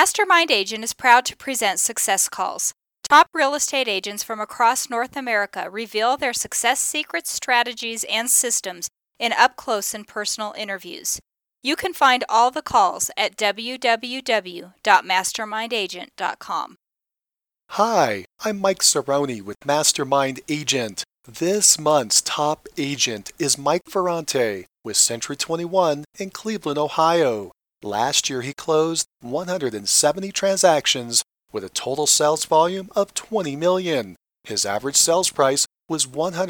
Mastermind Agent is proud to present Success Calls. Top real estate agents from across North America reveal their success secrets, strategies, and systems in up-close and personal interviews. You can find all the calls at www.mastermindagent.com. Hi, I'm Mike Cerrone with Mastermind Agent. This month's top agent is Mike Ferrante with Century 21 in Cleveland, Ohio. Last year he closed 170 transactions with a total sales volume of $20 million. His average sales price was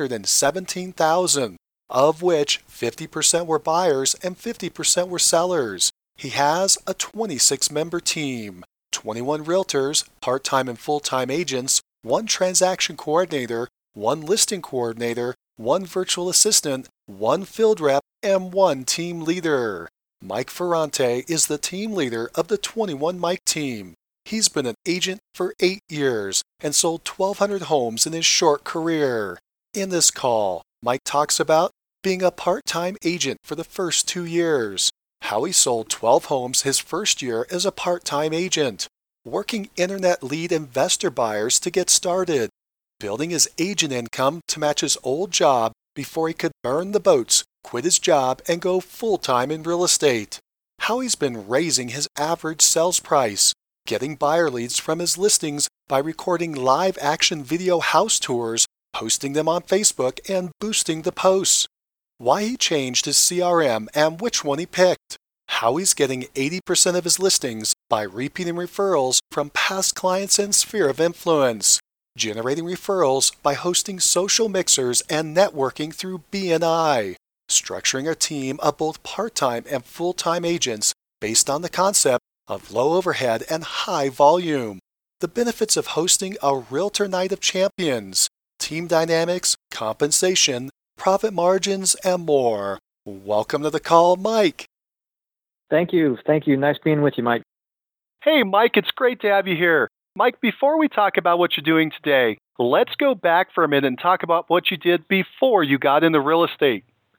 $117,000, of which 50% were buyers and 50% were sellers. He has a 26-member team, 21 realtors, part-time and full-time agents, 1 transaction coordinator, 1 listing coordinator, 1 virtual assistant, 1 field rep, and 1 team leader. Mike Ferrante is the team leader of the 21 Mike team. He's been an agent for 8 years and sold 1,200 homes in his short career. In this call, Mike talks about being a part-time agent for the first 2 years, how he sold 12 homes his first year as a part-time agent, working internet lead investor buyers to get started, building his agent income to match his old job before he could burn the boats, quit his job, and go full-time in real estate, how he's been raising his average sales price, getting buyer leads from his listings by recording live action video house tours, posting them on Facebook, and boosting the posts, why he changed his CRM and which one he picked, how he's getting 80% of his listings by repeating referrals from past clients and sphere of influence, generating referrals by hosting social mixers and networking through BNI, structuring a team of both part-time and full-time agents based on the concept of low overhead and high volume, the benefits of hosting a Realtor Night of Champions, team dynamics, compensation, profit margins, and more. Welcome to the call, Mike. Thank you. Nice being with you, Mike. Hey, Mike, it's great to have you here. Mike, before we talk about what you're doing today, let's go back for a minute and talk about what you did before you got into real estate.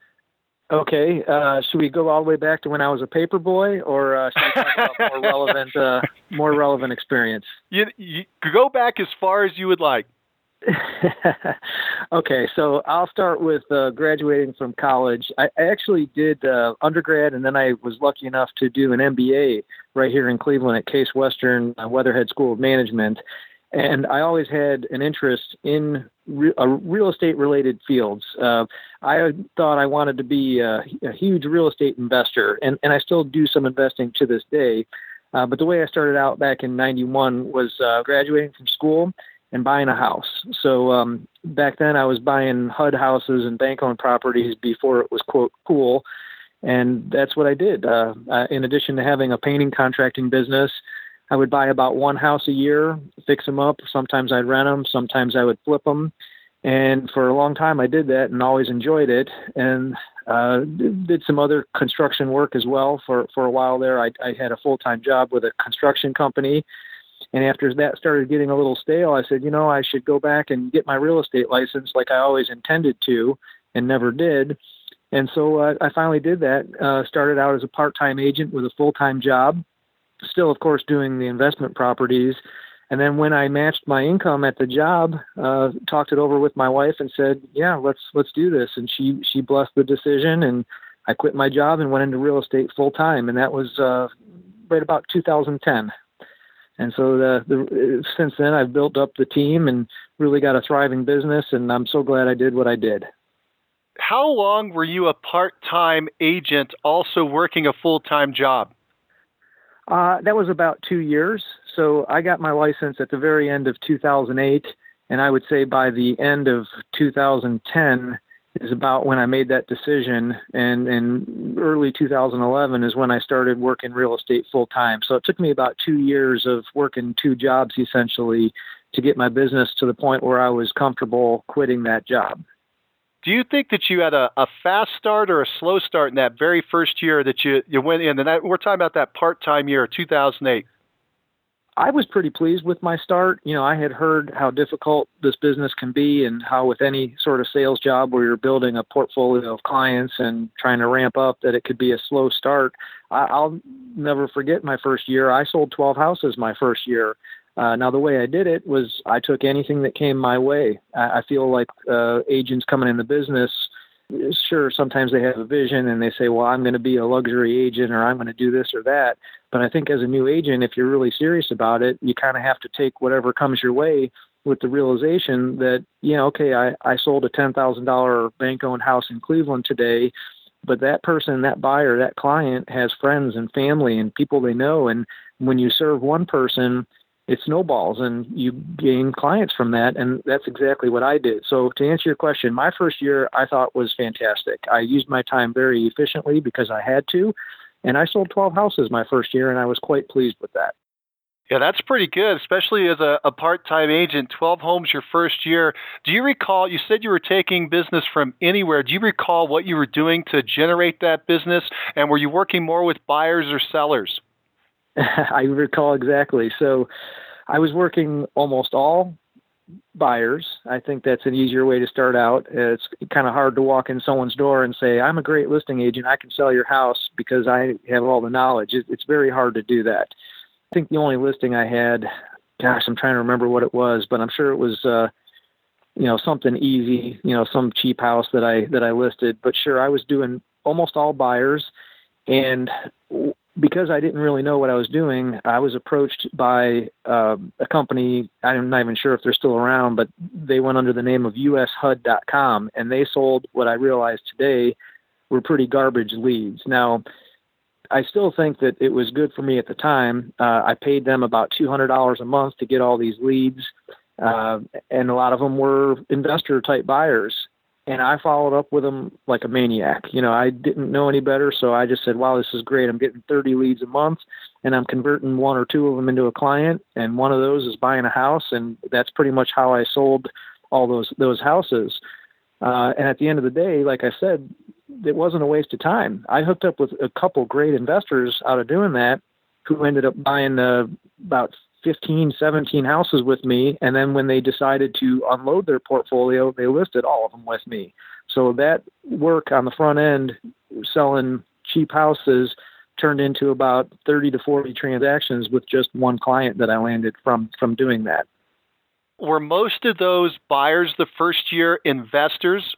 Okay. Should we go all the way back to when I was a paper boy, or should we talk about more relevant experience? You go back as far as you would like. Okay, so I'll start with graduating from college. I actually did undergrad, and then I was lucky enough to do an MBA right here in Cleveland at Case Western Weatherhead School of Management. And I always had an interest in real estate-related fields. I thought I wanted to be a huge real estate investor, and I still do some investing to this day. But the way I started out back in 91 was graduating from school and buying a house. So back then I was buying HUD houses and bank-owned properties before it was, quote, cool. And that's what I did. In addition to having a painting contracting business, I would buy about 1 house a year, fix them up. Sometimes I'd rent them. Sometimes I would flip them. And for a long time I did that and always enjoyed it. And did some other construction work as well. For a while there, I had a full-time job with a construction company. And after that started getting a little stale, I said, I should go back and get my real estate license like I always intended to and never did. And so I finally did that, started out as a part-time agent with a full-time job, still, of course, doing the investment properties. And then when I matched my income at the job, talked it over with my wife and said, yeah, let's do this. And she blessed the decision, and I quit my job and went into real estate full-time. And that was right about 2010. And so since then, I've built up the team and really got a thriving business, and I'm so glad I did what I did. How long were you a part-time agent also working a full-time job? That was about 2 years. So I got my license at the very end of 2008, and I would say by the end of 2010 is about when I made that decision. And in early 2011 is when I started working real estate full time. So it took me about 2 years of working 2 jobs essentially to get my business to the point where I was comfortable quitting that job. Do you think that you had a fast start or a slow start in that very first year that you went in? And we're talking about that part-time year, 2008. I was pretty pleased with my start. I had heard how difficult this business can be and how with any sort of sales job where you're building a portfolio of clients and trying to ramp up that it could be a slow start. I'll never forget my first year. I sold 12 houses my first year. Now, the way I did it was I took anything that came my way. I feel like agents coming in the business, sure, sometimes they have a vision and they say, well, I'm going to be a luxury agent or I'm going to do this or that. But I think as a new agent, if you're really serious about it, you kind of have to take whatever comes your way with the realization that, okay, I sold a $10,000 bank-owned house in Cleveland today, but that person, that buyer, that client has friends and family and people they know. And when you serve one person, it snowballs and you gain clients from that. And that's exactly what I did. So to answer your question, my first year I thought was fantastic. I used my time very efficiently because I had to. And I sold 12 houses my first year, and I was quite pleased with that. Yeah, that's pretty good, especially as a part-time agent. 12 homes your first year. Do you recall, you said you were taking business from anywhere. Do you recall what you were doing to generate that business? And were you working more with buyers or sellers? I recall exactly. So I was working almost all buyers. I think that's an easier way to start out. It's kind of hard to walk in someone's door and say, I'm a great listing agent. I can sell your house because I have all the knowledge. It's very hard to do that. I think the only listing I had, gosh, I'm trying to remember what it was, but I'm sure it was, something easy, some cheap house that I listed. But sure, I was doing almost all buyers. And because I didn't really know what I was doing, I was approached by a company. I'm not even sure if they're still around, but they went under the name of ushud.com, and they sold what I realized today were pretty garbage leads. Now, I still think that it was good for me at the time. I paid them about $200 a month to get all these leads, and a lot of them were investor-type buyers. And I followed up with them like a maniac. I didn't know any better, so I just said, wow, this is great. I'm getting 30 leads a month, and I'm converting one or two of them into a client, and one of those is buying a house, and that's pretty much how I sold all those houses. And at the end of the day, like I said, it wasn't a waste of time. I hooked up with a couple great investors out of doing that who ended up buying about 15, 17 houses with me. And then when they decided to unload their portfolio, they listed all of them with me. So that work on the front end, selling cheap houses, turned into about 30 to 40 transactions with just one client that I landed from doing that. Were most of those buyers the first year investors?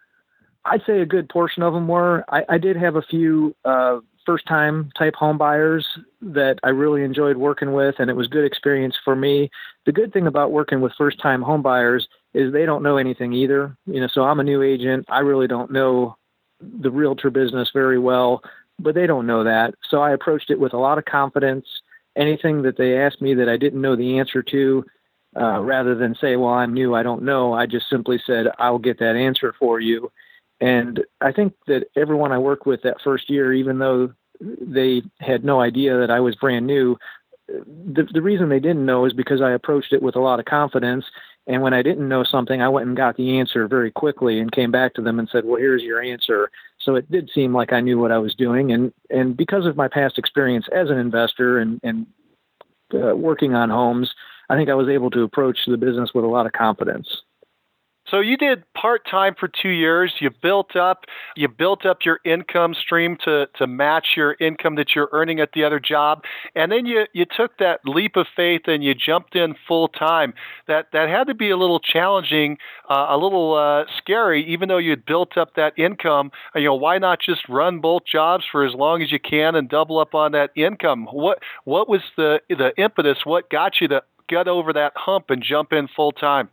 I'd say a good portion of them were. I did have a few first-time type home buyers that I really enjoyed working with, and it was good experience for me. The good thing about working with first-time home buyers is they don't know anything either. So I'm a new agent. I really don't know the realtor business very well, but they don't know that. So I approached it with a lot of confidence. Anything that they asked me that I didn't know the answer to, rather than say, well, I'm new, I don't know, I just simply said, I'll get that answer for you. And I think that everyone I worked with that first year, even though they had no idea that I was brand new, the reason they didn't know is because I approached it with a lot of confidence. And when I didn't know something, I went and got the answer very quickly and came back to them and said, well, here's your answer. So it did seem like I knew what I was doing. And because of my past experience as an investor and working on homes, I think I was able to approach the business with a lot of confidence. So you did part-time for 2 years. You built up your income stream to match your income that you're earning at the other job. And then you took that leap of faith and you jumped in full-time. That had to be a little challenging, a little scary, even though you had built up that income. Why not just run both jobs for as long as you can and double up on that income? What was the impetus? What got you to get over that hump and jump in full-time?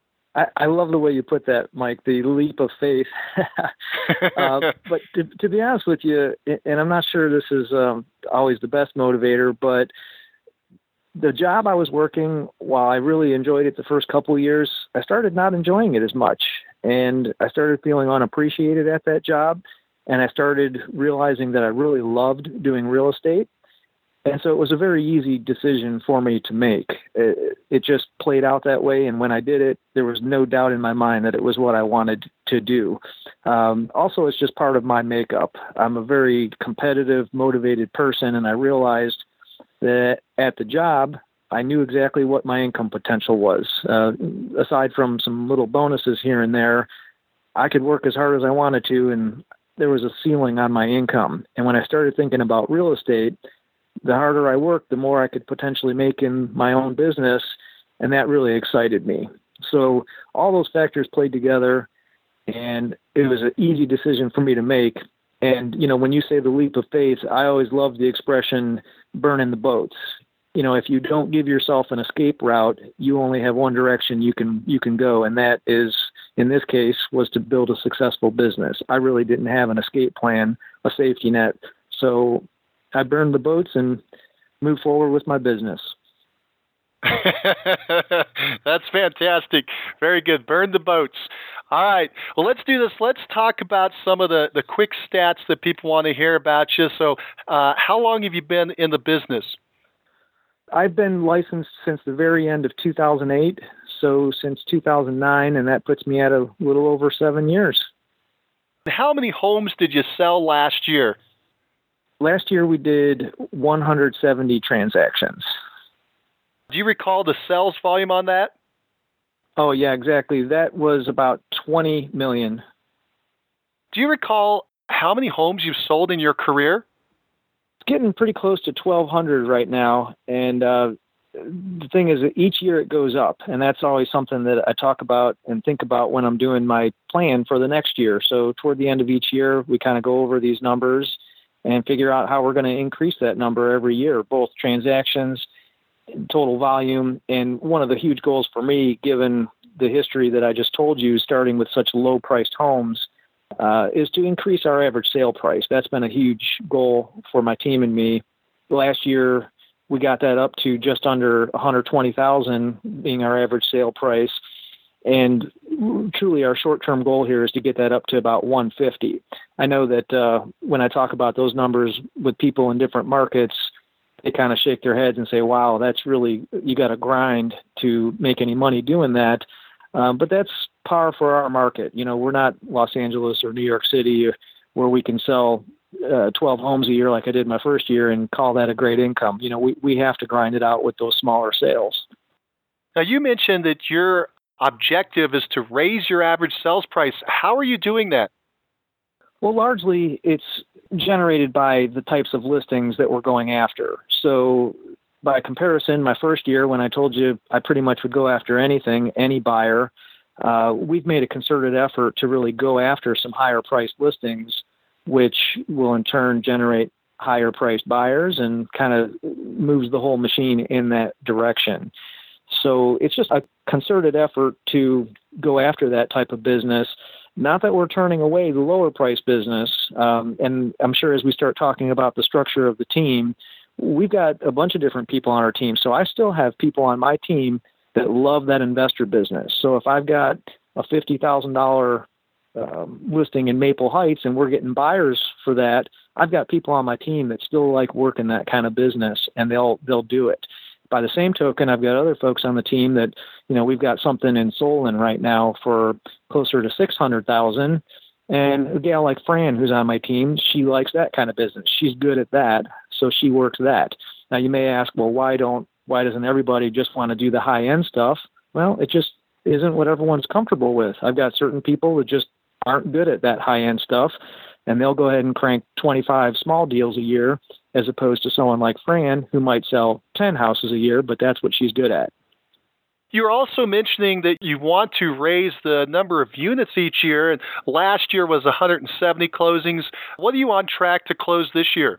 I love the way you put that, Mike, the leap of faith. But to be honest with you, and I'm not sure this is always the best motivator, but the job I was working, while I really enjoyed it the first couple of years, I started not enjoying it as much. And I started feeling unappreciated at that job. And I started realizing that I really loved doing real estate. And so it was a very easy decision for me to make. It just played out that way. And when I did it, there was no doubt in my mind that it was what I wanted to do. Also, it's just part of my makeup. I'm a very competitive, motivated person. And I realized that at the job, I knew exactly what my income potential was. Aside from some little bonuses here and there, I could work as hard as I wanted to, and there was a ceiling on my income. And when I started thinking about real estate, the harder I worked, the more I could potentially make in my own business, and that really excited me. So all those factors played together, and it was an easy decision for me to make. And, when you say the leap of faith, I always love the expression burning the boats. If you don't give yourself an escape route, you only have one direction you can go, and that is, in this case, was to build a successful business. I really didn't have an escape plan, a safety net. So I burned the boats and moved forward with my business. That's fantastic. Very good. Burn the boats. All right. Well, let's do this. Let's talk about some of the quick stats that people want to hear about you. So how long have you been in the business? I've been licensed since the very end of 2008, so since 2009, and that puts me at a little over 7 years. How many homes did you sell last year? Last year we did 170 transactions. Do you recall the sales volume on that? Oh, yeah, exactly. That was about 20 million. Do you recall how many homes you've sold in your career? It's getting pretty close to 1,200 right now. And the thing is that each year it goes up. And that's always something that I talk about and think about when I'm doing my plan for the next year. So toward the end of each year, we kind of go over these numbers and figure out how we're going to increase that number every year, both transactions, total volume. And one of the huge goals for me, given the history that I just told you, starting with such low-priced homes, is to increase our average sale price. That's been a huge goal for my team and me. Last year, we got that up to just under $120,000 being our average sale price. And truly our short-term goal here is to get that up to about $150,000. I know that when I talk about those numbers with people in different markets, they kind of shake their heads and say, wow, that's really, you got to grind to make any money doing that. But that's par for our market. We're not Los Angeles or New York City where we can sell 12 homes a year like I did my first year and call that a great income. We have to grind it out with those smaller sales. Now, you mentioned that your objective is to raise your average sales price. How are you doing that? Well, largely it's generated by the types of listings that we're going after. So by comparison, my first year, when I told you I pretty much would go after anything, any buyer, we've made a concerted effort to really go after some higher priced listings, which will in turn generate higher priced buyers and kind of moves the whole machine in that direction. So it's just a concerted effort to go after that type of business. Not that we're turning away the lower price business. And I'm sure as we start talking about the structure of the team, we've got a bunch of different people on our team. So I still have people on my team that love that investor business. So if I've got a $50,000 listing in Maple Heights and we're getting buyers for that, I've got people on my team that still like working that kind of business, and they'll do it. By the same token, I've got other folks on the team that, we've got something in Solon right now for closer to $600,000. And a gal like Fran, who's on my team, she likes that kind of business. She's good at that, so she works that. Now you may ask, well, why doesn't everybody just want to do the high end stuff? Well, it just isn't what everyone's comfortable with. I've got certain people that just aren't good at that high end stuff, and they'll go ahead and crank 25 small deals a year, as opposed to someone like Fran, who might sell 10 houses a year, but that's what she's good at. You're also mentioning that you want to raise the number of units each year, and last year was 170 closings. What are you on track to close this year?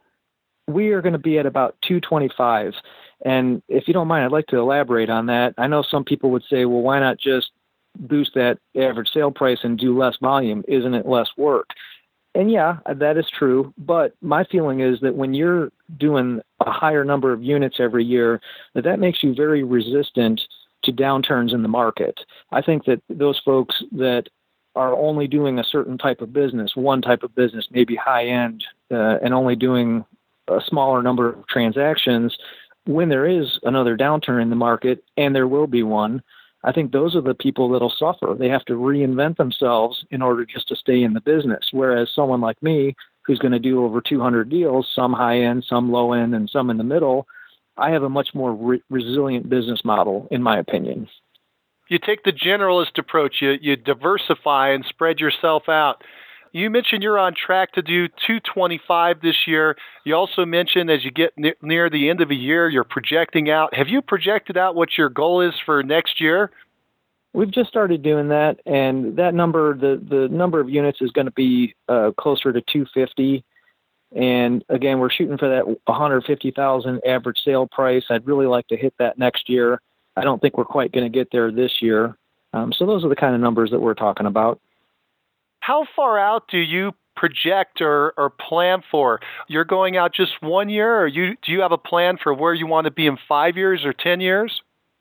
We are going to be at about 225. And if you don't mind, I'd like to elaborate on that. I know some people would say, well, why not just boost that average sale price and do less volume? Isn't it less work? And yeah, that is true. But my feeling is that when you're doing a higher number of units every year, that makes you very resistant to downturns in the market. I think that those folks that are only doing a certain type of business, one type of business, maybe high end, and only doing a smaller number of transactions, when there is another downturn in the market, and there will be one, I think those are the people that'll suffer. They have to reinvent themselves in order just to stay in the business. Whereas someone like me, who's going to do over 200 deals, some high end, some low end, and some in the middle, I have a much more resilient business model, in my opinion. You take the generalist approach. You diversify and spread yourself out. You mentioned you're on track to do 225 this year. You also mentioned as you get near the end of a year, you're projecting out. Have you projected out what your goal is for next year? We've just started doing that, and that number, the number of units is going to be closer to 250. And again, we're shooting for that 150,000 average sale price. I'd really like to hit that next year. I don't think we're quite going to get there this year. So those are the kind of numbers that we're talking about. How far out do you project or plan for? You're going out just 1 year, or do you have a plan for where you want to be in 5 years or 10 years?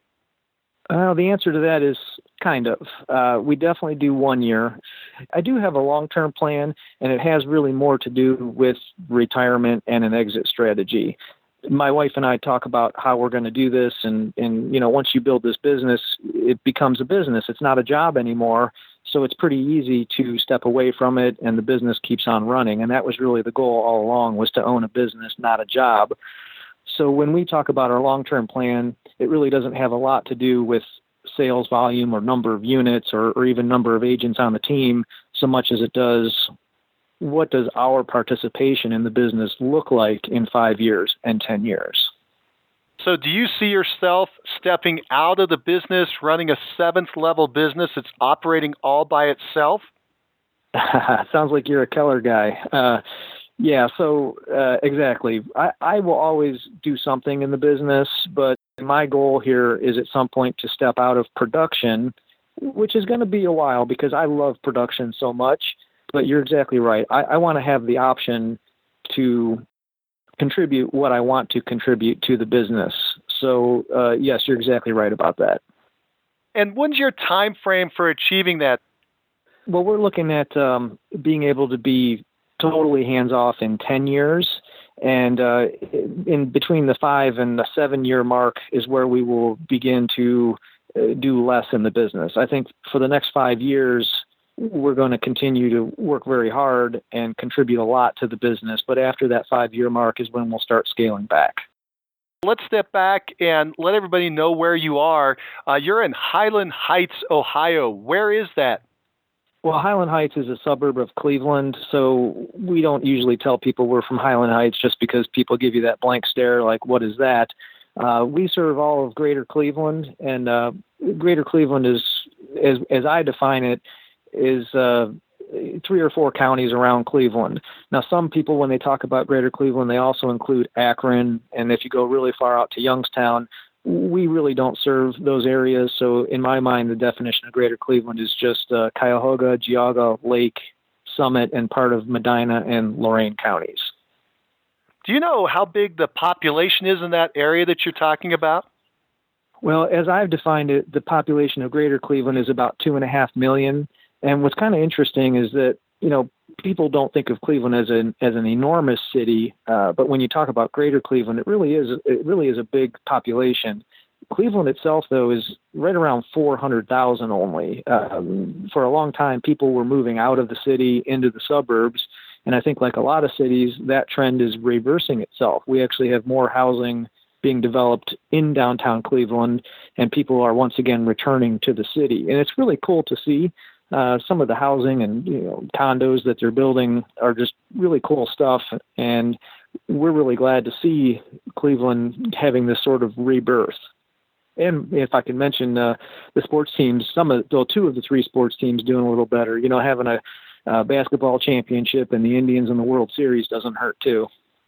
The answer to that is kind of. We definitely do 1 year. I do have a long-term plan, and it has really more to do with retirement and an exit strategy. My wife and I talk about how we're going to do this, and once you build this business, it becomes a business. It's not a job anymore, so it's pretty easy to step away from it, and the business keeps on running. And that was really the goal all along, was to own a business, not a job. So when we talk about our long-term plan, it really doesn't have a lot to do with sales volume or number of units or even number of agents on the team so much as it does what does our participation in the business look like in 5 years and 10 years. So do you see yourself stepping out of the business, running a 7th-level business that's operating all by itself? Sounds like you're a Keller guy. Yeah, so exactly. I will always do something in the business, but my goal here is at some point to step out of production, which is going to be a while because I love production so much. But you're exactly right. I want to have the option to contribute what I want to contribute to the business. So, yes, you're exactly right about that. And when's your time frame for achieving that? Well, we're looking at being able to be totally hands-off in 10 years. And in between the 5 and the 7 year mark is where we will begin to do less in the business. I think for the next 5 years, we're going to continue to work very hard and contribute a lot to the business. But after that 5 year mark is when we'll start scaling back. Let's step back and let everybody know where you are. You're in Highland Heights, Ohio. Where is that? Well, Highland Heights is a suburb of Cleveland, so we don't usually tell people we're from Highland Heights just because people give you that blank stare like, what is that? We serve all of Greater Cleveland, and Greater Cleveland is, as I define it, is 3 or 4 counties around Cleveland. Now, some people, when they talk about Greater Cleveland, they also include Akron, and if you go really far out to Youngstown, we really don't serve those areas. So in my mind, the definition of Greater Cleveland is just Cuyahoga, Geauga, Lake, Summit, and part of Medina and Lorain counties. Do you know how big the population is in that area that you're talking about? Well, as I've defined it, the population of Greater Cleveland is about 2.5 million. And what's kind of interesting is that, people don't think of Cleveland as an enormous city, but when you talk about Greater Cleveland, it really is a big population. Cleveland itself, though, is right around 400,000 only. For a long time, people were moving out of the city into the suburbs, and I think like a lot of cities, that trend is reversing itself. We actually have more housing being developed in downtown Cleveland, and people are once again returning to the city. And it's really cool to see. Some of the housing and condos that they're building are just really cool stuff, and we're really glad to see Cleveland having this sort of rebirth. And if I can mention the sports teams, 2 of the 3 sports teams doing a little better. Having a basketball championship and the Indians in the World Series doesn't hurt too.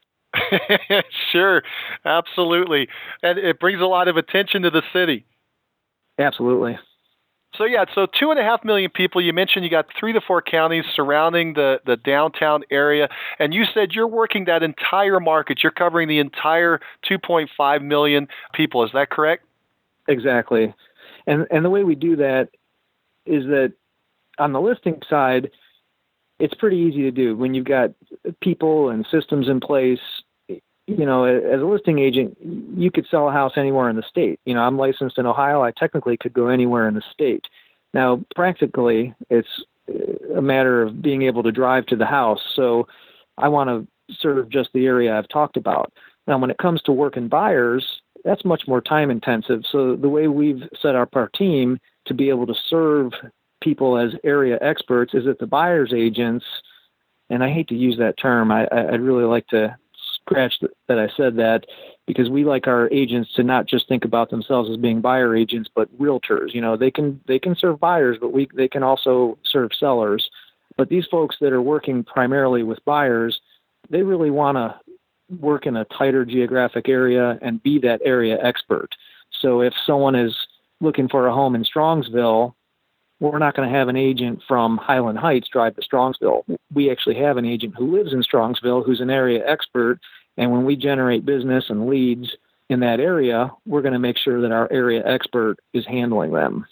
Sure, absolutely, and it brings a lot of attention to the city. Absolutely. So 2.5 million people. You mentioned you got 3 to 4 counties surrounding the downtown area, and you said you're working that entire market. You're covering the entire 2.5 million people. Is that correct? Exactly. And the way we do that is that on the listing side, it's pretty easy to do. When you've got people and systems in place, as a listing agent, you could sell a house anywhere in the state. I'm licensed in Ohio. I technically could go anywhere in the state. Now, practically, it's a matter of being able to drive to the house. So I want to serve just the area I've talked about. Now, when it comes to working buyers, that's much more time intensive. So the way we've set up our team to be able to serve people as area experts is that the buyer's agents, and I hate to use that term, I'd really like to scratch that I said that, because we like our agents to not just think about themselves as being buyer agents, but realtors. You know, they can serve buyers, but they can also serve sellers. But these folks that are working primarily with buyers, they really want to work in a tighter geographic area and be that area expert. So if someone is looking for a home in Strongsville, we're not going to have an agent from Highland Heights drive to Strongsville. We actually have an agent who lives in Strongsville who's an area expert. And when we generate business and leads in that area, we're going to make sure that our area expert is handling them.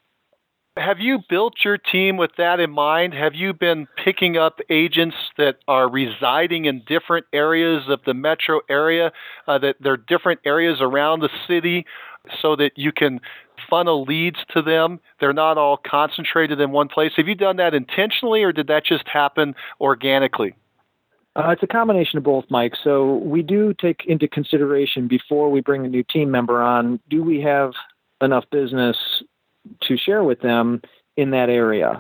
Have you built your team with that in mind? Have you been picking up agents that are residing in different areas of the metro area, that there are different areas around the city, so that you can funnel leads to them? They're not all concentrated in one place. Have you done that intentionally, or did that just happen organically? It's a combination of both, Mike. So we do take into consideration before we bring a new team member on, do we have enough business to share with them in that area?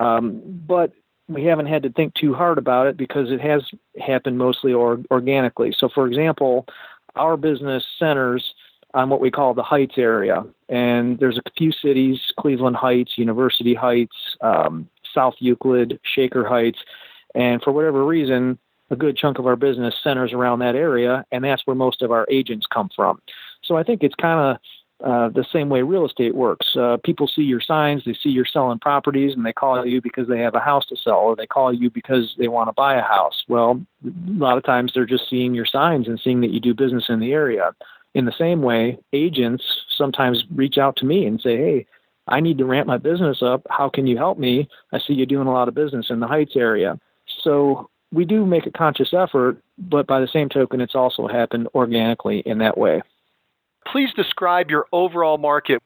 But we haven't had to think too hard about it because it has happened mostly organically. So, for example, our business centers on what we call the Heights area. And there's a few cities, Cleveland Heights, University Heights, South Euclid, Shaker Heights. And for whatever reason, a good chunk of our business centers around that area, and that's where most of our agents come from. So I think it's kind of the same way real estate works. People see your signs, they see you're selling properties, and they call you because they have a house to sell, or they call you because they want to buy a house. Well, a lot of times they're just seeing your signs and seeing that you do business in the area. In the same way, agents sometimes reach out to me and say, hey, I need to ramp my business up. How can you help me? I see you doing a lot of business in the Heights area. So we do make a conscious effort, but by the same token, it's also happened organically in that way. Please describe your overall market.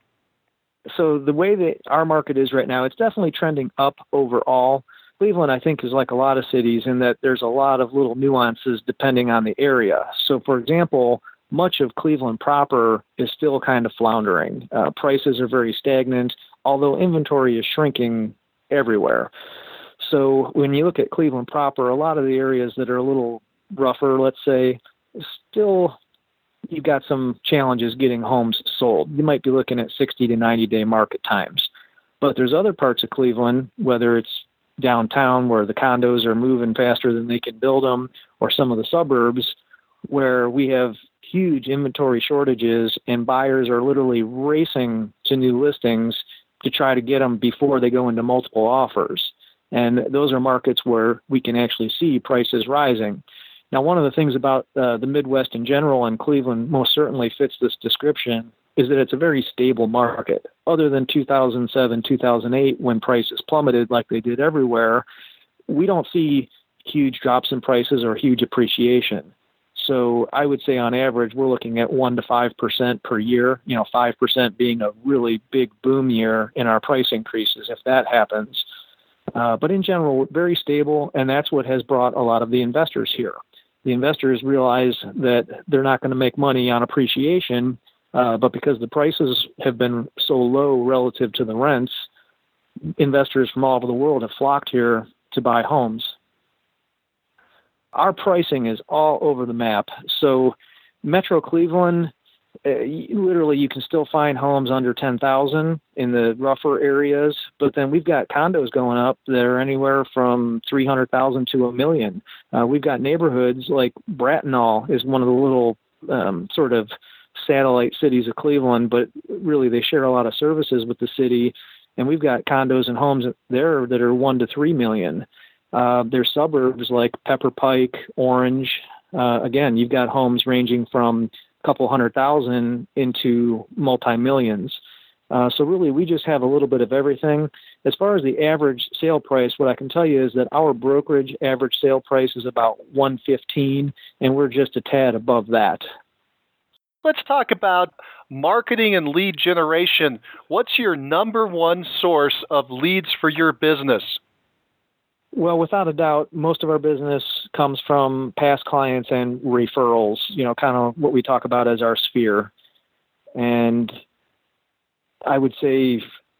So the way that our market is right now, it's definitely trending up overall. Cleveland, I think, is like a lot of cities in that there's a lot of little nuances depending on the area. So, for example, much of Cleveland proper is still kind of floundering. Prices are very stagnant, although inventory is shrinking everywhere. So when you look at Cleveland proper, a lot of the areas that are a little rougher, let's say, still you've got some challenges getting homes sold. You might be looking at 60 to 90-day market times. But there's other parts of Cleveland, whether it's downtown where the condos are moving faster than they can build them, or some of the suburbs where we have huge inventory shortages and buyers are literally racing to new listings to try to get them before they go into multiple offers. And those are markets where we can actually see prices rising. Now, one of the things about the Midwest in general, and Cleveland most certainly fits this description, is that it's a very stable market. Other than 2007, 2008, when prices plummeted like they did everywhere, we don't see huge drops in prices or huge appreciation. So I would say on average, we're looking at 1% to 5% per year, 5% being a really big boom year in our price increases if that happens. But in general, very stable, and that's what has brought a lot of the investors here. The investors realize that they're not going to make money on appreciation, but because the prices have been so low relative to the rents, investors from all over the world have flocked here to buy homes. Our pricing is all over the map. So Metro Cleveland, literally you can still find homes under $10,000 in the rougher areas, but then we've got condos going up that are anywhere from $300,000 to $1 million. We've got neighborhoods like Bratenahl is one of the little sort of satellite cities of Cleveland, but really they share a lot of services with the city, and we've got condos and homes there that are $1 to $3 million. There's suburbs like Pepper Pike, Orange. Again, you've got homes ranging from a couple $100,000 into multi-millions. So really, we just have a little bit of everything. As far as the average sale price, what I can tell you is that our brokerage average sale price is about $115,000, and we're just a tad above that. Let's talk about marketing and lead generation. What's your number one source of leads for your business? Well, without a doubt, most of our business comes from past clients and referrals, kind of what we talk about as our sphere. And I would say,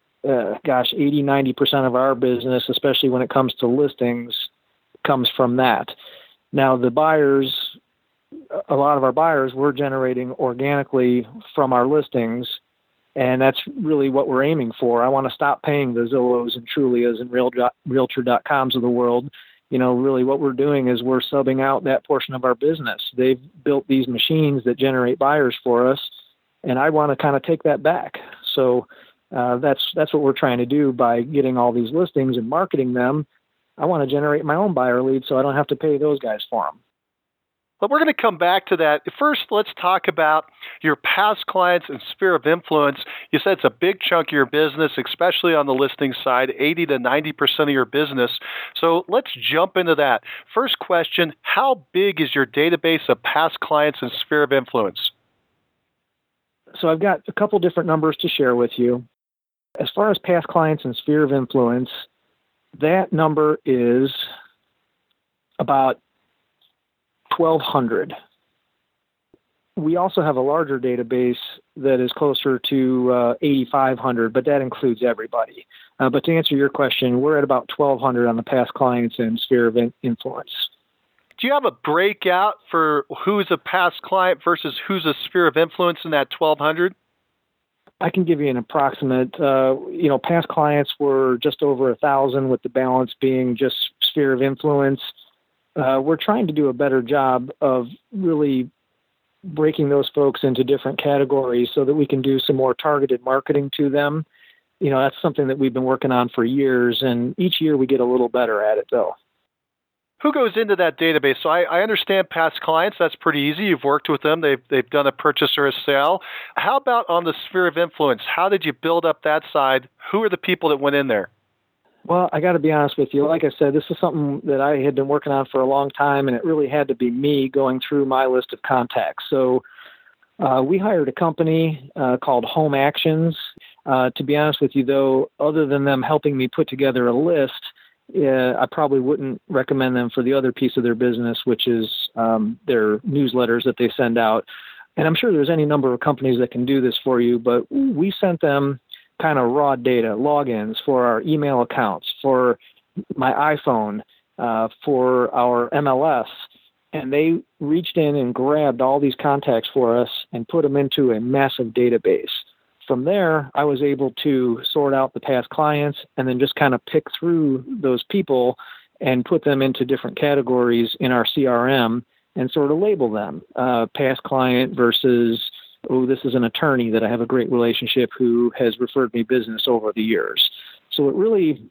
80-90% of our business, especially when it comes to listings, comes from that. Now, the buyers, a lot of our buyers, we're generating organically from our listings, and that's really what we're aiming for. I want to stop paying the Zillows and Trulias and Realtor.coms of the world. Really what we're doing is we're subbing out that portion of our business. They've built these machines that generate buyers for us, and I want to kind of take that back. So that's what we're trying to do by getting all these listings and marketing them. I want to generate my own buyer leads so I don't have to pay those guys for them. But we're going to come back to that. First, let's talk about your past clients and sphere of influence. You said it's a big chunk of your business, especially on the listing side, 80 to 90% of your business. So let's jump into that. First question, how big is your database of past clients and sphere of influence? So I've got a couple different numbers to share with you. As far as past clients and sphere of influence, that number is about 1,200. We also have a larger database that is closer to 8,500, but that includes everybody. But to answer your question, we're at about 1,200 on the past clients and sphere of influence. Do you have a breakout for who's a past client versus who's a sphere of influence in that 1,200? I can give you an approximate. Past clients were just over 1,000, with the balance being just sphere of influence. We're trying to do a better job of really breaking those folks into different categories so that we can do some more targeted marketing to them. That's something that we've been working on for years, and each year we get a little better at it, though. Who goes into that database? So I understand past clients. That's pretty easy. You've worked with them. They've done a purchase or a sale. How about on the sphere of influence? How did you build up that side? Who are the people that went in there? Well, I got to be honest with you. Like I said, this is something that I had been working on for a long time, and it really had to be me going through my list of contacts. So we hired a company called Home Actions. To be honest with you, though, other than them helping me put together a list, I probably wouldn't recommend them for the other piece of their business, which is their newsletters that they send out. And I'm sure there's any number of companies that can do this for you, but we sent them kind of raw data, logins for our email accounts, for my iPhone, for our MLS. And they reached in and grabbed all these contacts for us and put them into a massive database. From there, I was able to sort out the past clients and then just kind of pick through those people and put them into different categories in our CRM and sort of label them. Past client versus, this is an attorney that I have a great relationship who has referred me business over the years. So it really,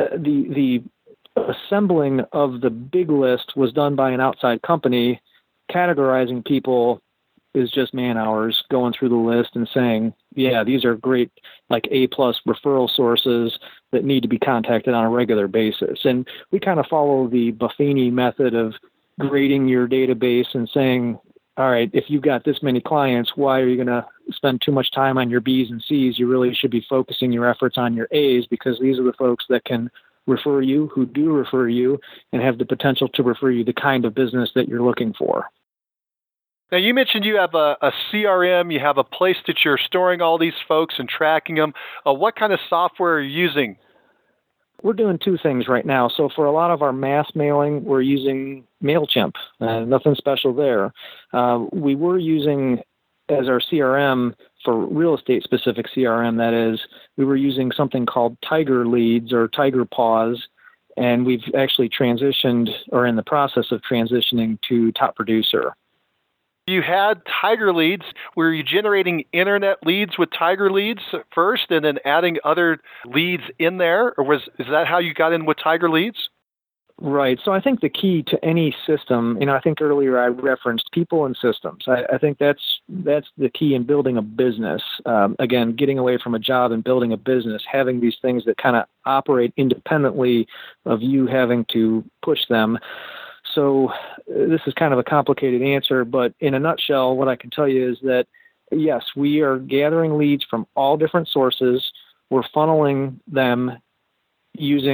the assembling of the big list was done by an outside company. Categorizing people is just man hours, going through the list and saying, yeah, these are great, like A+ referral sources that need to be contacted on a regular basis. And we kind of follow the Buffini method of grading your database and saying, all right, if you've got this many clients, why are you going to spend too much time on your B's and C's? You really should be focusing your efforts on your A's, because these are the folks that can refer you, who do refer you, and have the potential to refer you the kind of business that you're looking for. Now, you mentioned you have a CRM, you have a place that you're storing all these folks and tracking them. What kind of software are you using? We're doing two things right now. So for a lot of our mass mailing, we're using MailChimp. Nothing special there. We were using, as our CRM, for real estate specific CRM, that is, we were using something called Tiger Leads or Tiger Paws. And we've actually transitioned, or in the process of transitioning, to Top Producer. You had Tiger Leads. Were you generating internet leads with Tiger Leads first and then adding other leads in there? Or is that how you got in with Tiger Leads? Right. So I think the key to any system, I think earlier I referenced people and systems. I think that's the key in building a business. Again, getting away from a job and building a business, having these things that kind of operate independently of you having to push them. So this is kind of a complicated answer, but in a nutshell, what I can tell you is that, yes, we are gathering leads from all different sources. We're funneling them using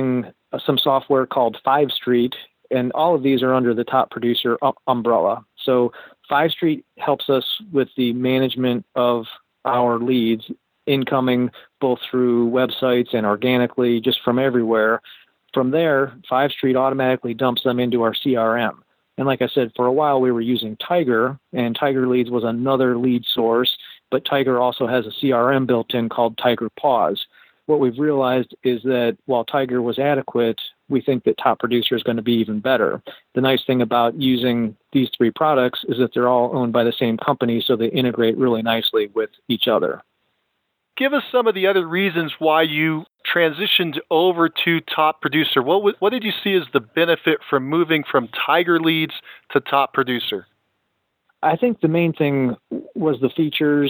some software called 5Street, and all of these are under the Top Producer umbrella. So 5Street helps us with the management of our leads, incoming both through websites and organically, just from everywhere. From there, 5Street automatically dumps them into our CRM. And like I said, for a while we were using Tiger, and Tiger Leads was another lead source, but Tiger also has a CRM built in called Tiger Pause. What we've realized is that while Tiger was adequate, we think that Top Producer is going to be even better. The nice thing about using these three products is that they're all owned by the same company, so they integrate really nicely with each other. Give us some of the other reasons why you transitioned over to Top Producer. What did you see as the benefit from moving from Tiger Leads to Top Producer? I think the main thing was the features,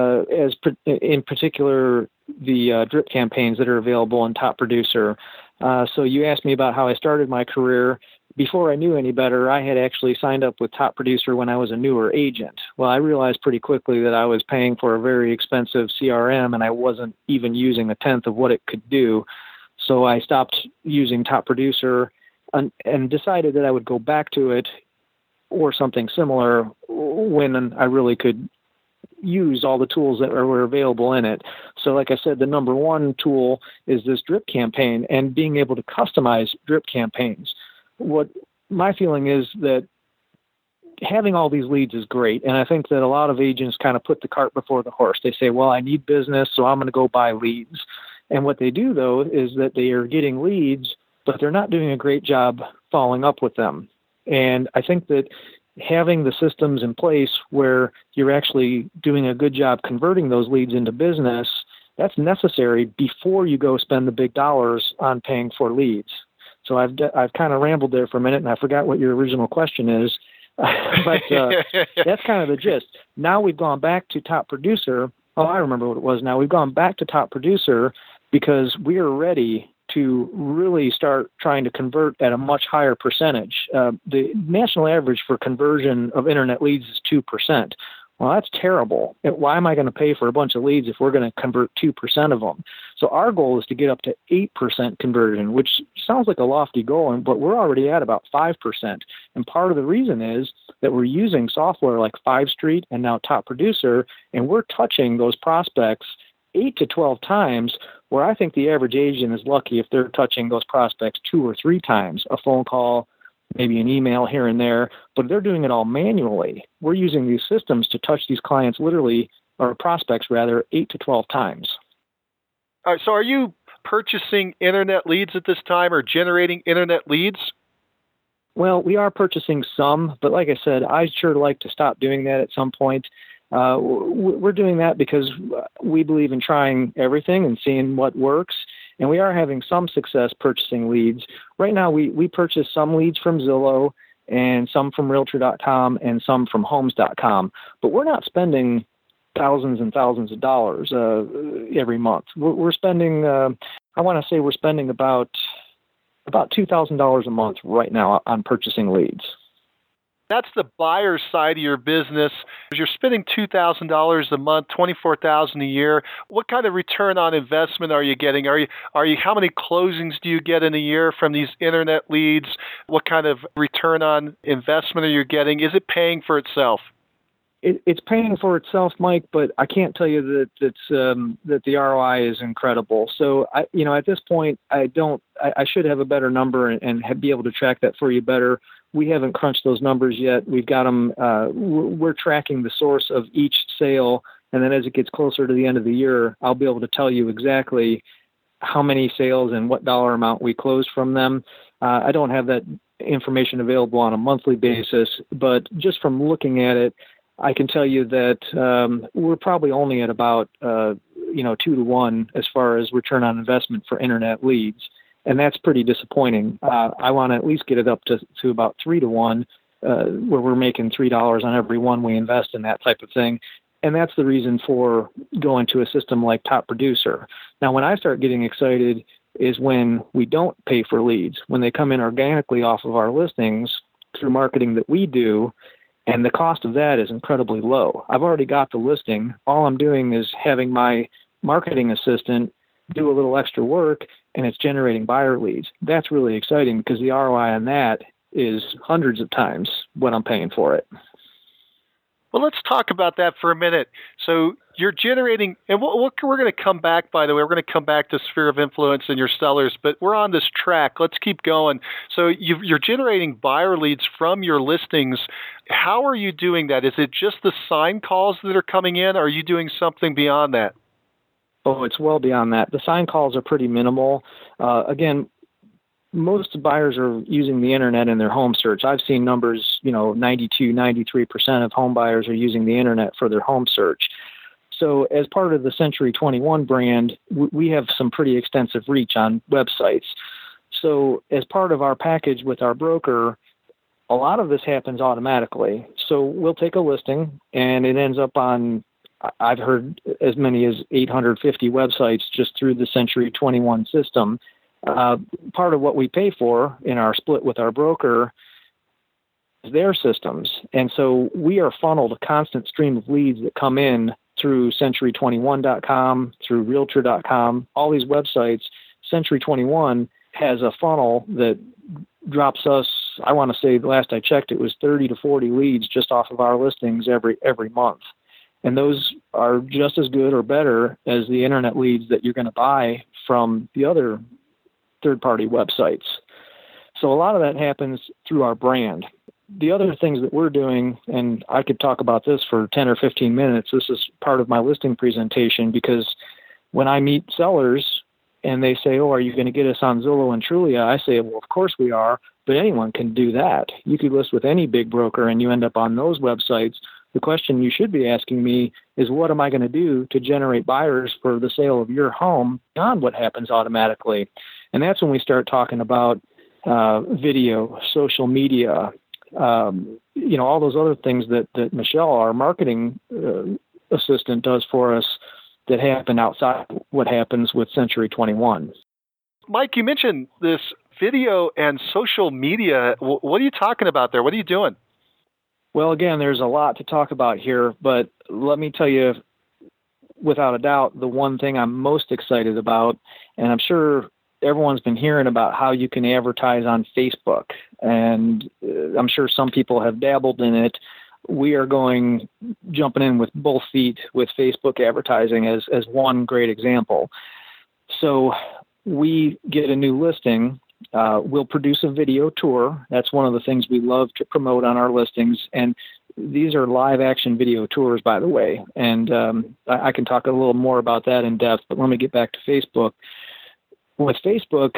in particular the drip campaigns that are available in Top Producer. So you asked me about how I started my career. Before I knew any better, I had actually signed up with Top Producer when I was a newer agent. Well, I realized pretty quickly that I was paying for a very expensive CRM, and I wasn't even using a tenth of what it could do. So I stopped using Top Producer and decided that I would go back to it or something similar when I really could use all the tools that were available in it. So like I said, the number one tool is this drip campaign and being able to customize drip campaigns. What my feeling is that having all these leads is great. And I think that a lot of agents kind of put the cart before the horse. They say, well, I need business, so I'm going to go buy leads. And what they do, though, is that they are getting leads, but they're not doing a great job following up with them. And I think that having the systems in place where you're actually doing a good job converting those leads into business, that's necessary before you go spend the big dollars on paying for leads. So I've kind of rambled there for a minute, and I forgot what your original question is. But that's kind of the gist. Now we've gone back to Top Producer. Oh, I remember what it was now. We've gone back to Top Producer because we are ready to really start trying to convert at a much higher percentage. The national average for conversion of internet leads is 2%. Well, that's terrible. Why am I going to pay for a bunch of leads if we're going to convert 2% of them? So our goal is to get up to 8% conversion, which sounds like a lofty goal, but we're already at about 5%. And part of the reason is that we're using software like 5Street and now Top Producer, and we're touching those prospects 8 to 12 times, where I think the average agent is lucky if they're touching those prospects 2 or 3 times, a phone call, maybe an email here and there, but they're doing it all manually. We're using these systems to touch these clients literally, or prospects rather, 8 to 12 times. All right, so are you purchasing internet leads at this time or generating internet leads? Well, we are purchasing some, but like I said, I'd sure like to stop doing that at some point. We're doing that because we believe in trying everything and seeing what works. And we are having some success purchasing leads. Right now, we purchase some leads from Zillow and some from Realtor.com and some from Homes.com. But we're not spending thousands and thousands of dollars every month. We're spending, I want to say we're spending about $2,000 a month right now on purchasing leads. That's the buyer side of your business. You're spending $2,000 a month, $24,000 a year. What kind of return on investment are you getting? Are you how many closings do you get in a year from these internet leads? What kind of return on investment are you getting? Is it paying for itself? It's paying for itself, Mike, but I can't tell you that the ROI is incredible. So at this point, I should have a better number and be able to track that for you better. We haven't crunched those numbers yet. We've got them. We're tracking the source of each sale, and then as it gets closer to the end of the year, I'll be able to tell you exactly how many sales and what dollar amount we closed from them. I don't have that information available on a monthly basis, but just from looking at it, I can tell you that we're probably only at about 2 to 1 as far as return on investment for internet leads. And that's pretty disappointing. I want to at least get it up to about 3 to 1, where we're making $3 on every one we invest in, that type of thing. And that's the reason for going to a system like Top Producer. Now, when I start getting excited is when we don't pay for leads, when they come in organically off of our listings through marketing that we do, and the cost of that is incredibly low. I've already got the listing. All I'm doing is having my marketing assistant do a little extra work, and it's generating buyer leads. That's really exciting because the ROI on that is hundreds of times what I'm paying for it. Well, let's talk about that for a minute. So you're generating, and we're going to come back, by the way, we're going to come back to sphere of influence and your sellers, but we're on this track. Let's keep going. So you're generating buyer leads from your listings. How are you doing that? Is it just the sign calls that are coming in? Or are you doing something beyond that? Oh, it's well beyond that. The sign calls are pretty minimal. Again, most buyers are using the internet in their home search. I've seen numbers, 92, 93% of home buyers are using the internet for their home search. So as part of the Century 21 brand, we have some pretty extensive reach on websites. So as part of our package with our broker, a lot of this happens automatically. So we'll take a listing and it ends up on, I've heard as many as 850 websites just through the Century 21 system. Part of what we pay for in our split with our broker is their systems. And so we are funneled a constant stream of leads that come in through century21.com, through realtor.com, all these websites. Century 21 has a funnel that drops us, I want to say the last I checked, it was 30 to 40 leads just off of our listings every month. And those are just as good or better as the internet leads that you're going to buy from the other third-party websites. So a lot of that happens through our brand. The other things that we're doing, and I could talk about this for 10 or 15 minutes, this is part of my listing presentation, because when I meet sellers and they say, oh, are you going to get us on Zillow and Trulia? I say, well, of course we are, but anyone can do that. You could list with any big broker and you end up on those websites. The question you should be asking me is, what am I going to do to generate buyers for the sale of your home beyond what happens automatically? And that's when we start talking about video, social media, all those other things that Michelle, our marketing assistant, does for us that happen outside what happens with Century 21. Mike, you mentioned this video and social media. What are you talking about there? What are you doing? Well, again, there's a lot to talk about here, but let me tell you, without a doubt, the one thing I'm most excited about, and I'm sure everyone's been hearing about how you can advertise on Facebook, and I'm sure some people have dabbled in it. We are jumping in with both feet with Facebook advertising as one great example. So we get a new listing. We'll produce a video tour. That's one of the things we love to promote on our listings. And these are live action video tours, by the way. And I can talk a little more about that in depth, but let me get back to Facebook. With Facebook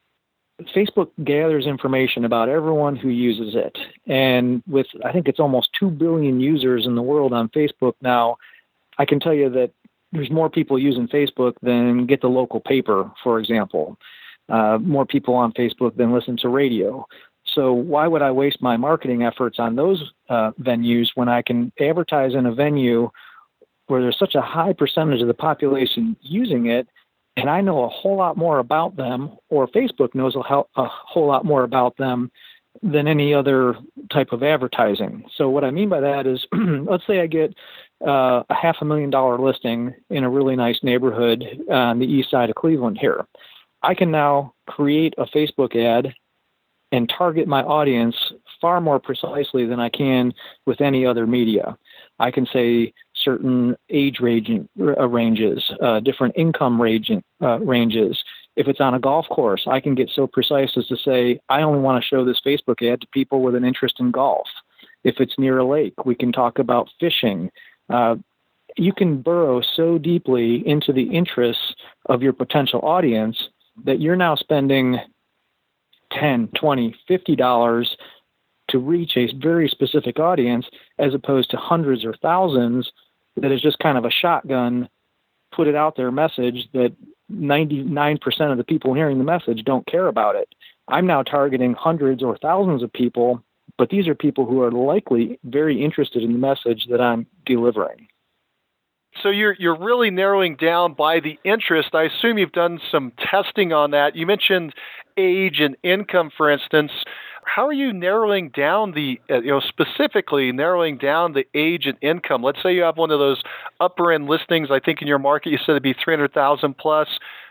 gathers information about everyone who uses it. And with, I think it's almost 2 billion users in the world on Facebook now, I can tell you that there's more people using Facebook than get the local paper, for example. More people on Facebook than listen to radio. So why would I waste my marketing efforts on those venues when I can advertise in a venue where there's such a high percentage of the population using it, and I know a whole lot more about them, or Facebook knows a whole lot more about them than any other type of advertising. So what I mean by that is, let's say I get a $500,000 listing in a really nice neighborhood on the east side of Cleveland here. I can now create a Facebook ad and target my audience far more precisely than I can with any other media. I can say certain age ranges, different income ranges. If it's on a golf course, I can get so precise as to say, I only want to show this Facebook ad to people with an interest in golf. If it's near a lake, we can talk about fishing. You can burrow so deeply into the interests of your potential audience that you're now spending $10, $20, $50 to reach a very specific audience, as opposed to hundreds or thousands that is just kind of a shotgun, put it out there message that 99% of the people hearing the message don't care about it. I'm now targeting hundreds or thousands of people, but these are people who are likely very interested in the message that I'm delivering. So you're really narrowing down by the interest. I assume you've done some testing on that. You mentioned age and income, for instance. How are you narrowing down specifically narrowing down the age and income? Let's say you have one of those upper end listings. I think in your market you said it'd be 300,000 plus.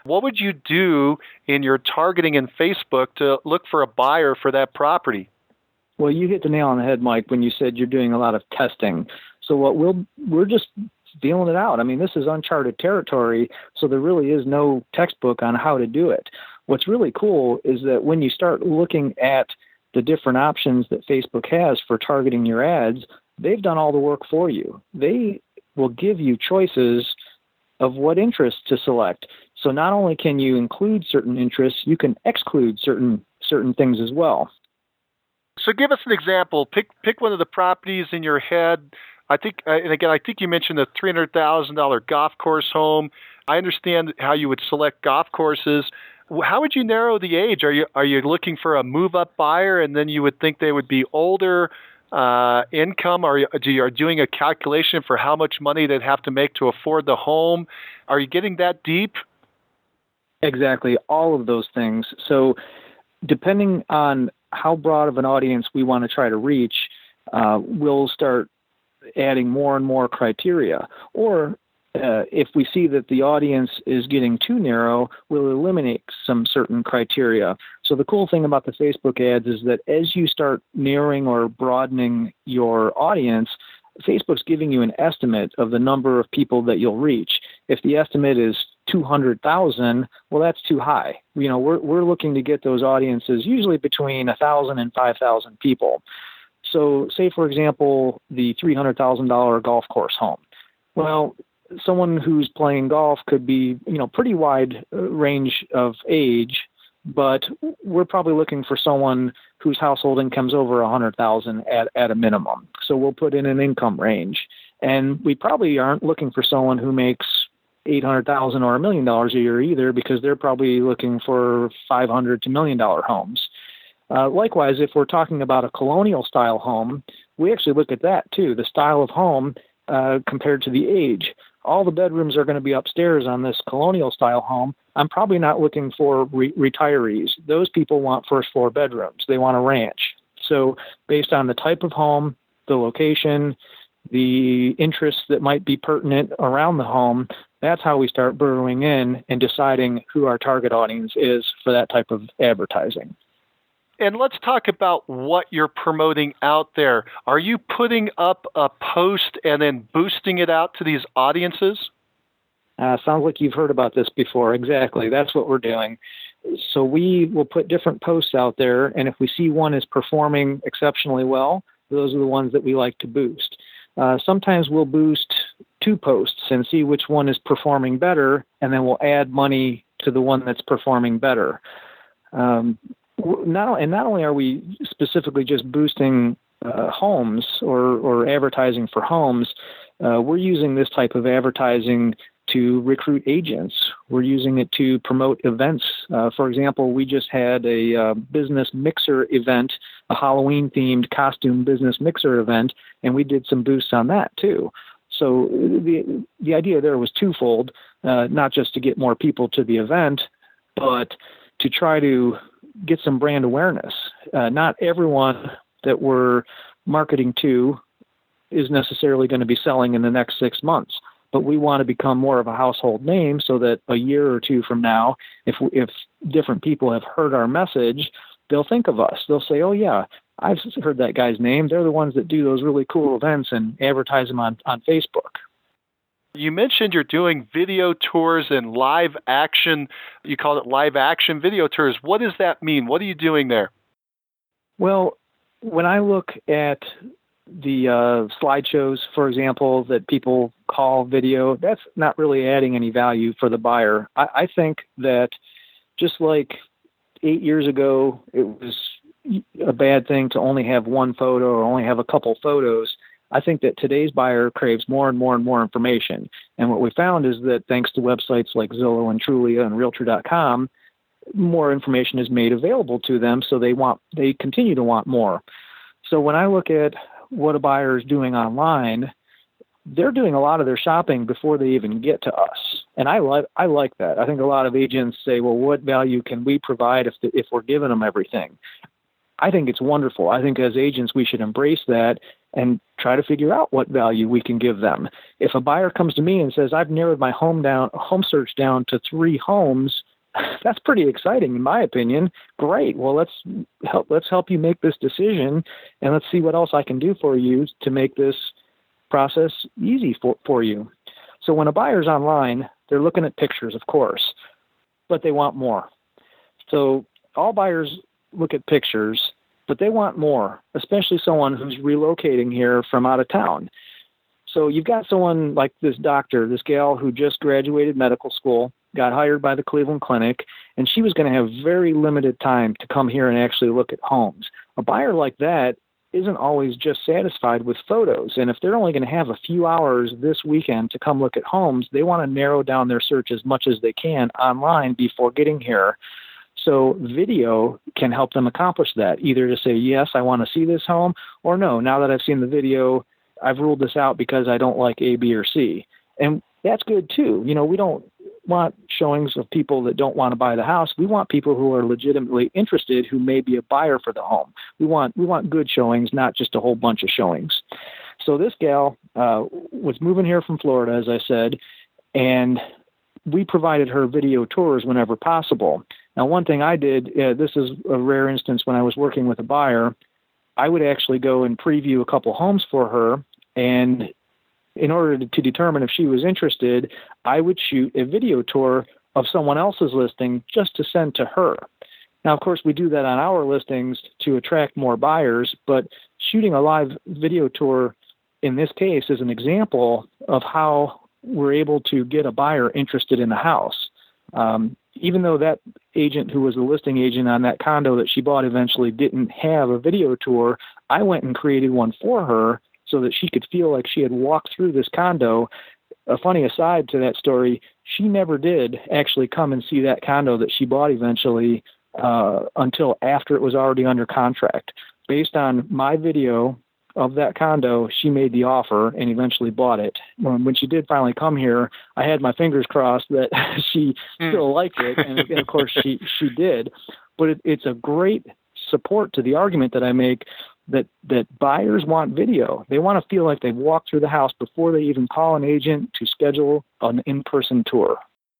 What would you do in your targeting in Facebook to look for a buyer for that property? Well, you hit the nail on the head, Mike, when you said you're doing a lot of testing. So we're just feeling it out. I mean, this is uncharted territory, so there really is no textbook on how to do it. What's really cool is that when you start looking at the different options that Facebook has for targeting your ads, they've done all the work for you. They will give you choices of what interests to select. So not only can you include certain interests, you can exclude certain things as well. So give us an example. Pick one of the properties in your head. I think you mentioned the $300,000 golf course home. I understand how you would select golf courses. How would you narrow the age? Are you looking for a move-up buyer, and then you would think they would be older, income? Are you doing a calculation for how much money they'd have to make to afford the home? Are you getting that deep? Exactly, all of those things. So depending on how broad of an audience we want to try to reach, we'll start adding more and more criteria. Or if we see that the audience is getting too narrow, we'll eliminate some certain criteria. So the cool thing about the Facebook ads is that as you start narrowing or broadening your audience, Facebook's giving you an estimate of the number of people that you'll reach. If the estimate is 200,000, well, that's too high. We're looking to get those audiences usually between 1,000 and 5,000 people. So say, for example, the $300,000 golf course home. Well, someone who's playing golf could be, pretty wide range of age, but we're probably looking for someone whose household income's over 100,000 at a minimum. So we'll put in an income range. And we probably aren't looking for someone who makes $800,000 or $1 million a year either, because they're probably looking for $500,000 to $1 million homes. Likewise, if we're talking about a colonial style home, we actually look at that too, the style of home compared to the age. All the bedrooms are going to be upstairs on this colonial style home. I'm probably not looking for retirees. Those people want first floor bedrooms. They want a ranch. So based on the type of home, the location, the interests that might be pertinent around the home, that's how we start burrowing in and deciding who our target audience is for that type of advertising. And let's talk about what you're promoting out there. Are you putting up a post and then boosting it out to these audiences? Sounds like you've heard about this before. Exactly. That's what we're doing. So we will put different posts out there, and if we see one is performing exceptionally well, those are the ones that we like to boost. Sometimes we'll boost 2 posts and see which one is performing better, and then we'll add money to the one that's performing better. Not only are we specifically just boosting homes or advertising for homes, we're using this type of advertising to recruit agents. We're using it to promote events. For example, we just had a business mixer event, a Halloween-themed costume business mixer event, and we did some boosts on that too. So the idea there was twofold, not just to get more people to the event, but to try to get some brand awareness. Not everyone that we're marketing to is necessarily going to be selling in the next 6 months, but we want to become more of a household name so that a year or two from now, if different people have heard our message, they'll think of us. They'll say, oh yeah, I've heard that guy's name. They're the ones that do those really cool events and advertise them on Facebook. You mentioned you're doing video tours and live action. You call it live action video tours. What does that mean? What are you doing there? Well, when I look at the slideshows, for example, that people call video, that's not really adding any value for the buyer. I think that just like 8 years ago, it was a bad thing to only have one photo or only have a couple photos. I think that today's buyer craves more and more and more information. And what we found is that thanks to websites like Zillow and Trulia and Realtor.com, more information is made available to them, so they continue to want more. So when I look at what a buyer is doing online, they're doing a lot of their shopping before they even get to us. And I like that. I think a lot of agents say, well, what value can we provide if we're giving them everything? I think it's wonderful. I think as agents, we should embrace that and try to figure out what value we can give them. If a buyer comes to me and says, I've narrowed my home search down to 3 homes, that's pretty exciting, in my opinion. Great. Well, let's help you make this decision, and let's see what else I can do for you to make this process easy for you. So when a buyer's online, they're looking at pictures, of course, but they want more. So all buyers look at pictures, but they want more, especially someone who's relocating here from out of town. So you've got someone like this doctor, this gal who just graduated medical school, got hired by the Cleveland Clinic, and she was going to have very limited time to come here and actually look at homes. A buyer like that isn't always just satisfied with photos. And if they're only going to have a few hours this weekend to come look at homes, they want to narrow down their search as much as they can online before getting here. So video can help them accomplish that, either to say, yes, I want to see this home, or no, now that I've seen the video, I've ruled this out because I don't like A, B, or C. And that's good too. You know, we don't want showings of people that don't want to buy the house. We want people who are legitimately interested, who may be a buyer for the home. We want good showings, not just a whole bunch of showings. So this gal was moving here from Florida, as I said, and we provided her video tours whenever possible. Now, one thing I did, this is a rare instance when I was working with a buyer, I would actually go and preview a couple homes for her, and in order to determine if she was interested, I would shoot a video tour of someone else's listing just to send to her. Now, of course, we do that on our listings to attract more buyers, but shooting a live video tour in this case is an example of how we're able to get a buyer interested in the house. Even though that agent who was the listing agent on that condo that she bought eventually didn't have a video tour, I went and created one for her so that she could feel like she had walked through this condo. A funny aside to that story, she never did actually come and see that condo that she bought eventually until after it was already under contract. Based on my video of that condo, she made the offer and eventually bought it. When she did finally come here, I had my fingers crossed that she still liked it, and of course she did. But it's a great support to the argument that I make that buyers want video. They want to feel like they've walked through the house before they even call an agent to schedule an in-person tour.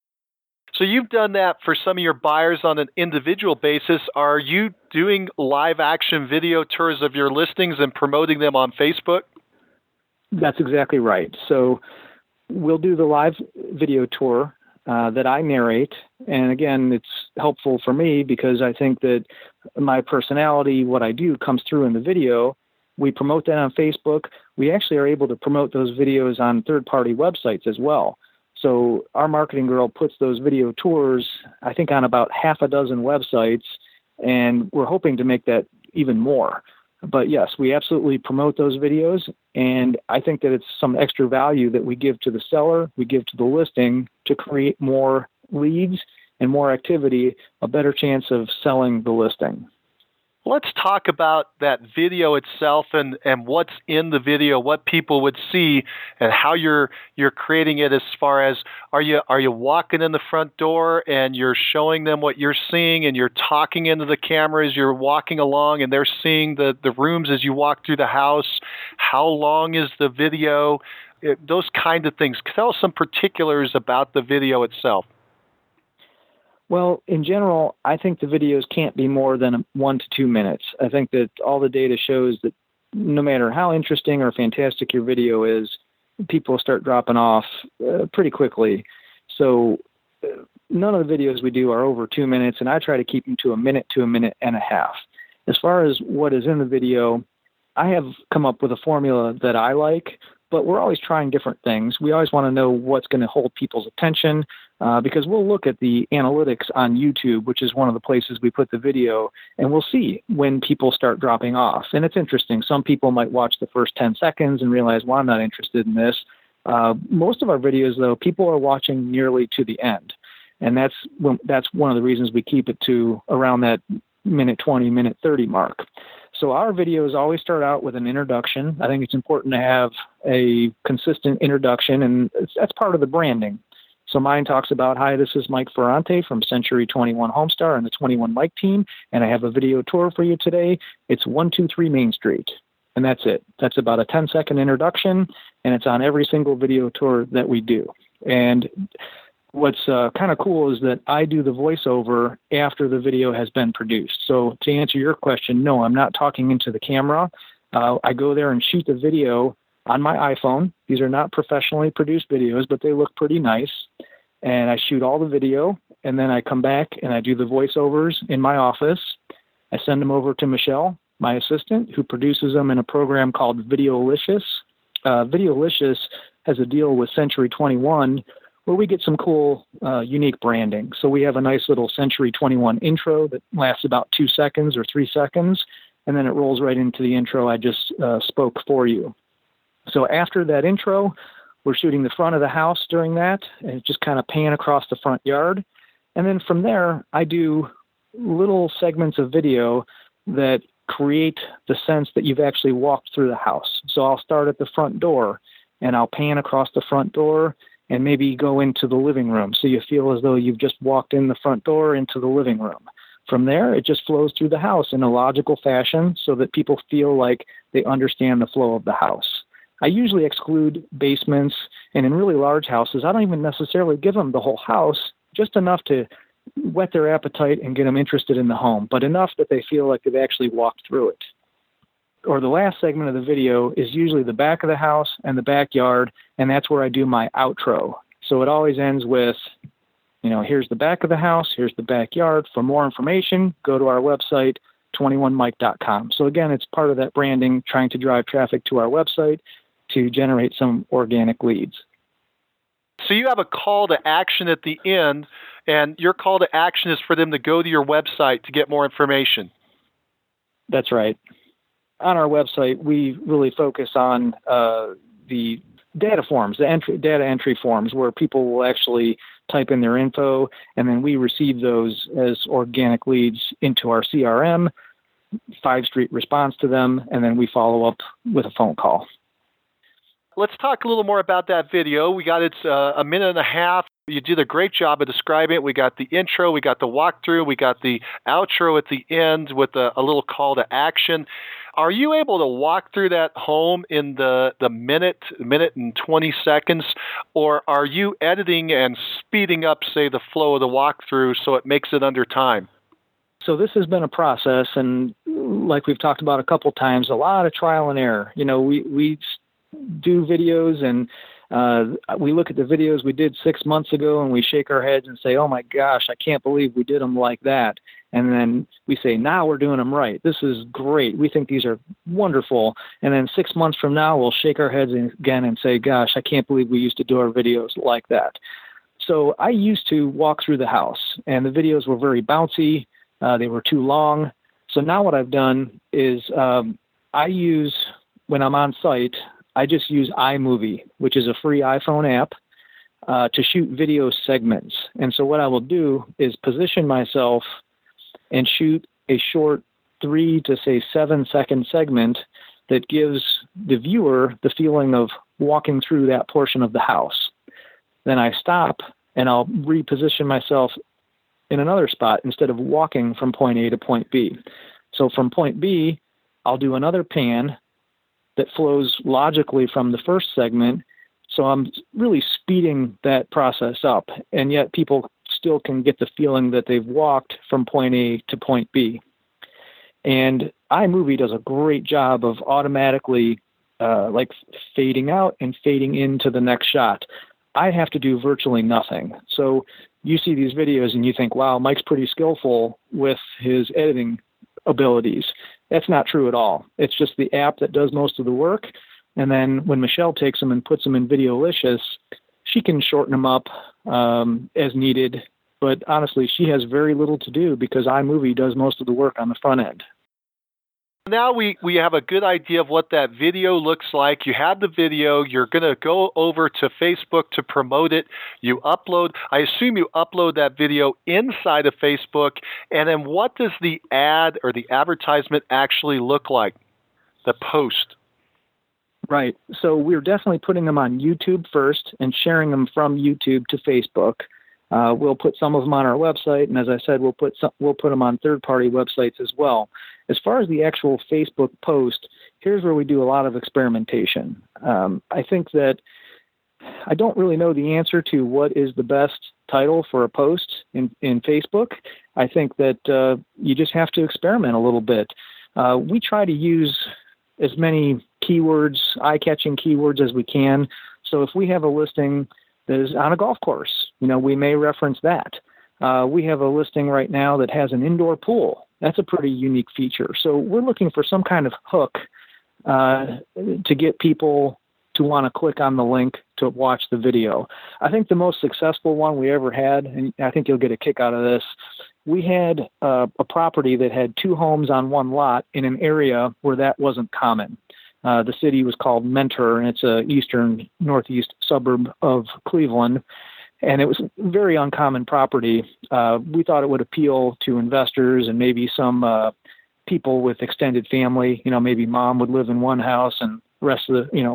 So you've done that for some of your buyers on an individual basis. Are you doing live action video tours of your listings and promoting them on Facebook? That's exactly right. So we'll do the live video tour that I narrate. And again, it's helpful for me because I think that my personality, what I do, comes through in the video. We promote that on Facebook. We actually are able to promote those videos on third-party websites as well. So our marketing girl puts those video tours, I think, on about half a dozen websites, and we're hoping to make that even more. But yes, we absolutely promote those videos, and I think that it's some extra value that we give to the seller, we give to the listing to create more leads and more activity, a better chance of selling the listing. Let's talk about that video itself and what's in the video, what people would see, and how you're creating it. As far as are you walking in the front door and you're showing them what you're seeing, and you're talking into the camera as you're walking along, and they're seeing the rooms as you walk through the house? How long is the video? Those kind of things. Tell us some particulars about the video itself. Well, in general, I think the videos can't be more than 1 to 2 minutes. I think that all the data shows that no matter how interesting or fantastic your video is, people start dropping off pretty quickly. So none of the videos we do are over 2 minutes, and I try to keep them to a minute and a half. As far as what is in the video, I have come up with a formula that I like, but we're always trying different things. We always want to know what's going to hold people's attention because we'll look at the analytics on YouTube, which is one of the places we put the video, and we'll see when people start dropping off. And it's interesting. Some people might watch the first 10 seconds and realize, well, I'm not interested in this. Most of our videos, though, people are watching nearly to the end. And that's one of the reasons we keep it to around that minute 20, minute 30 mark. So our videos always start out with an introduction. I think it's important to have a consistent introduction, and that's part of the branding. So mine talks about, hi, this is Mike Ferrante from Century 21 Homestar and the 21 Mike team, and I have a video tour for you today. It's 123 Main Street. And that's it. That's about a 10-second introduction, and it's on every single video tour that we do. And what's kind of cool is that I do the voiceover after the video has been produced. So to answer your question, no, I'm not talking into the camera. I go there and shoot the video on my iPhone. These are not professionally produced videos, but they look pretty nice. And I shoot all the video, and then I come back and I do the voiceovers in my office. I send them over to Michelle, my assistant, who produces them in a program called Videolicious. Videolicious has a deal with Century 21 where we get some cool, unique branding. So we have a nice little Century 21 intro that lasts about 2 seconds or 3 seconds, and then it rolls right into the intro I just spoke for you. So after that intro, we're shooting the front of the house during that, and just kind of pan across the front yard. And then from there, I do little segments of video that create the sense that you've actually walked through the house. So I'll start at the front door, and I'll pan across the front door and maybe go into the living room, so you feel as though you've just walked in the front door into the living room. From there, it just flows through the house in a logical fashion so that people feel like they understand the flow of the house. I usually exclude basements, and in really large houses, I don't even necessarily give them the whole house, just enough to whet their appetite and get them interested in the home, but enough that they feel like they've actually walked through it. Or the last segment of the video is usually the back of the house and the backyard, and that's where I do my outro. So it always ends with, here's the back of the house, here's the backyard. For more information, go to our website, 21mike.com. So again, it's part of that branding, trying to drive traffic to our website to generate some organic leads. So you have a call to action at the end, and your call to action is for them to go to your website to get more information. That's right. On our website, we really focus on the data forms, data entry forms, where people will actually type in their info, and then we receive those as organic leads into our CRM. 5 Street responds to them, and then we follow up with a phone call. Let's talk a little more about that video. We got it a minute and a half. You did a great job of describing it. We got the intro, we got the walkthrough, we got the outro at the end with a little call to action. Are you able to walk through that home in the minute and 20 seconds, or are you editing and speeding up, say, the flow of the walkthrough so it makes it under time? So this has been a process, and like we've talked about a couple times, a lot of trial and error. We do videos, and we look at the videos we did 6 months ago, and we shake our heads and say, oh my gosh, I can't believe we did them like that. And then we say, now we're doing them right. This is great. We think these are wonderful. And then 6 months from now, we'll shake our heads again and say, gosh, I can't believe we used to do our videos like that. So I used to walk through the house, and the videos were very bouncy. They were too long. So now what I've done is when I'm on site, I just use iMovie, which is a free iPhone app, to shoot video segments. And so what I will do is position myself and shoot a short 3 to 7 second segment that gives the viewer the feeling of walking through that portion of the house. Then I stop and I'll reposition myself in another spot instead of walking from point A to point B. So from point B, I'll do another pan that flows logically from the first segment. So I'm really speeding that process up, and yet people still can get the feeling that they've walked from point A to point B. And iMovie does a great job of automatically fading out and fading into the next shot. I have to do virtually nothing. So you see these videos and you think, wow, Mike's pretty skillful with his editing abilities. That's not true at all. It's just the app that does most of the work. And then when Michelle takes them and puts them in Videolicious, she can shorten them up as needed. But honestly, she has very little to do because iMovie does most of the work on the front end. Now we have a good idea of what that video looks like. You have the video. You're going to go over to Facebook to promote it. You upload. I assume you upload that video inside of Facebook. And then what does the ad or the advertisement actually look like, the post? Right. So we're definitely putting them on YouTube first and sharing them from YouTube to Facebook. We'll put some of them on our website, and as I said, we'll put them on third-party websites as well. As far as the actual Facebook post, here's where we do a lot of experimentation. I think that I don't really know the answer to what is the best title for a post in Facebook. I think that you just have to experiment a little bit. We try to use as many keywords, eye-catching keywords as we can. So if we have a listing that is on a golf course, we may reference that. We have a listing right now that has an indoor pool. That's a pretty unique feature. So we're looking for some kind of hook to get people to want to click on the link to watch the video. I think the most successful one we ever had, and I think you'll get a kick out of this, we had a property that had 2 homes on one lot in an area where that wasn't common. The city was called Mentor, and it's a northeast suburb of Cleveland, and it was a very uncommon property. We thought it would appeal to investors and maybe some people with extended family. Maybe mom would live in one house and the rest of the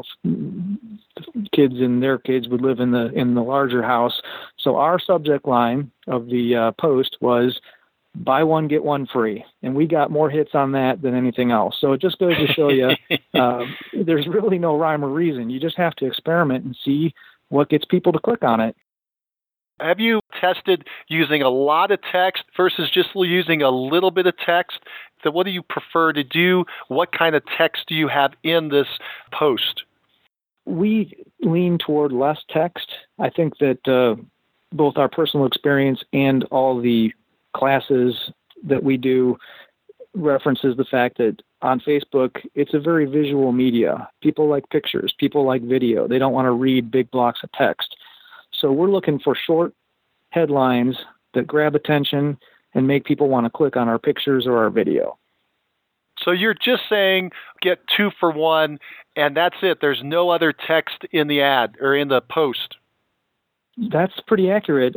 kids and their kids would live in the larger house. So our subject line of the post was buy one, get one free. And we got more hits on that than anything else. So it just goes to show you there's really no rhyme or reason. You just have to experiment and see what gets people to click on it. Have you tested using a lot of text versus just using a little bit of text? So what do you prefer to do? What kind of text do you have in this post? We lean toward less text. I think that both our personal experience and all the classes that we do references the fact that on Facebook, it's a very visual media. People like pictures. People like video. They don't want to read big blocks of text. So we're looking for short headlines that grab attention and make people want to click on our pictures or our video. So you're just saying get 2 for 1, and that's it. There's no other text in the ad or in the post. That's pretty accurate.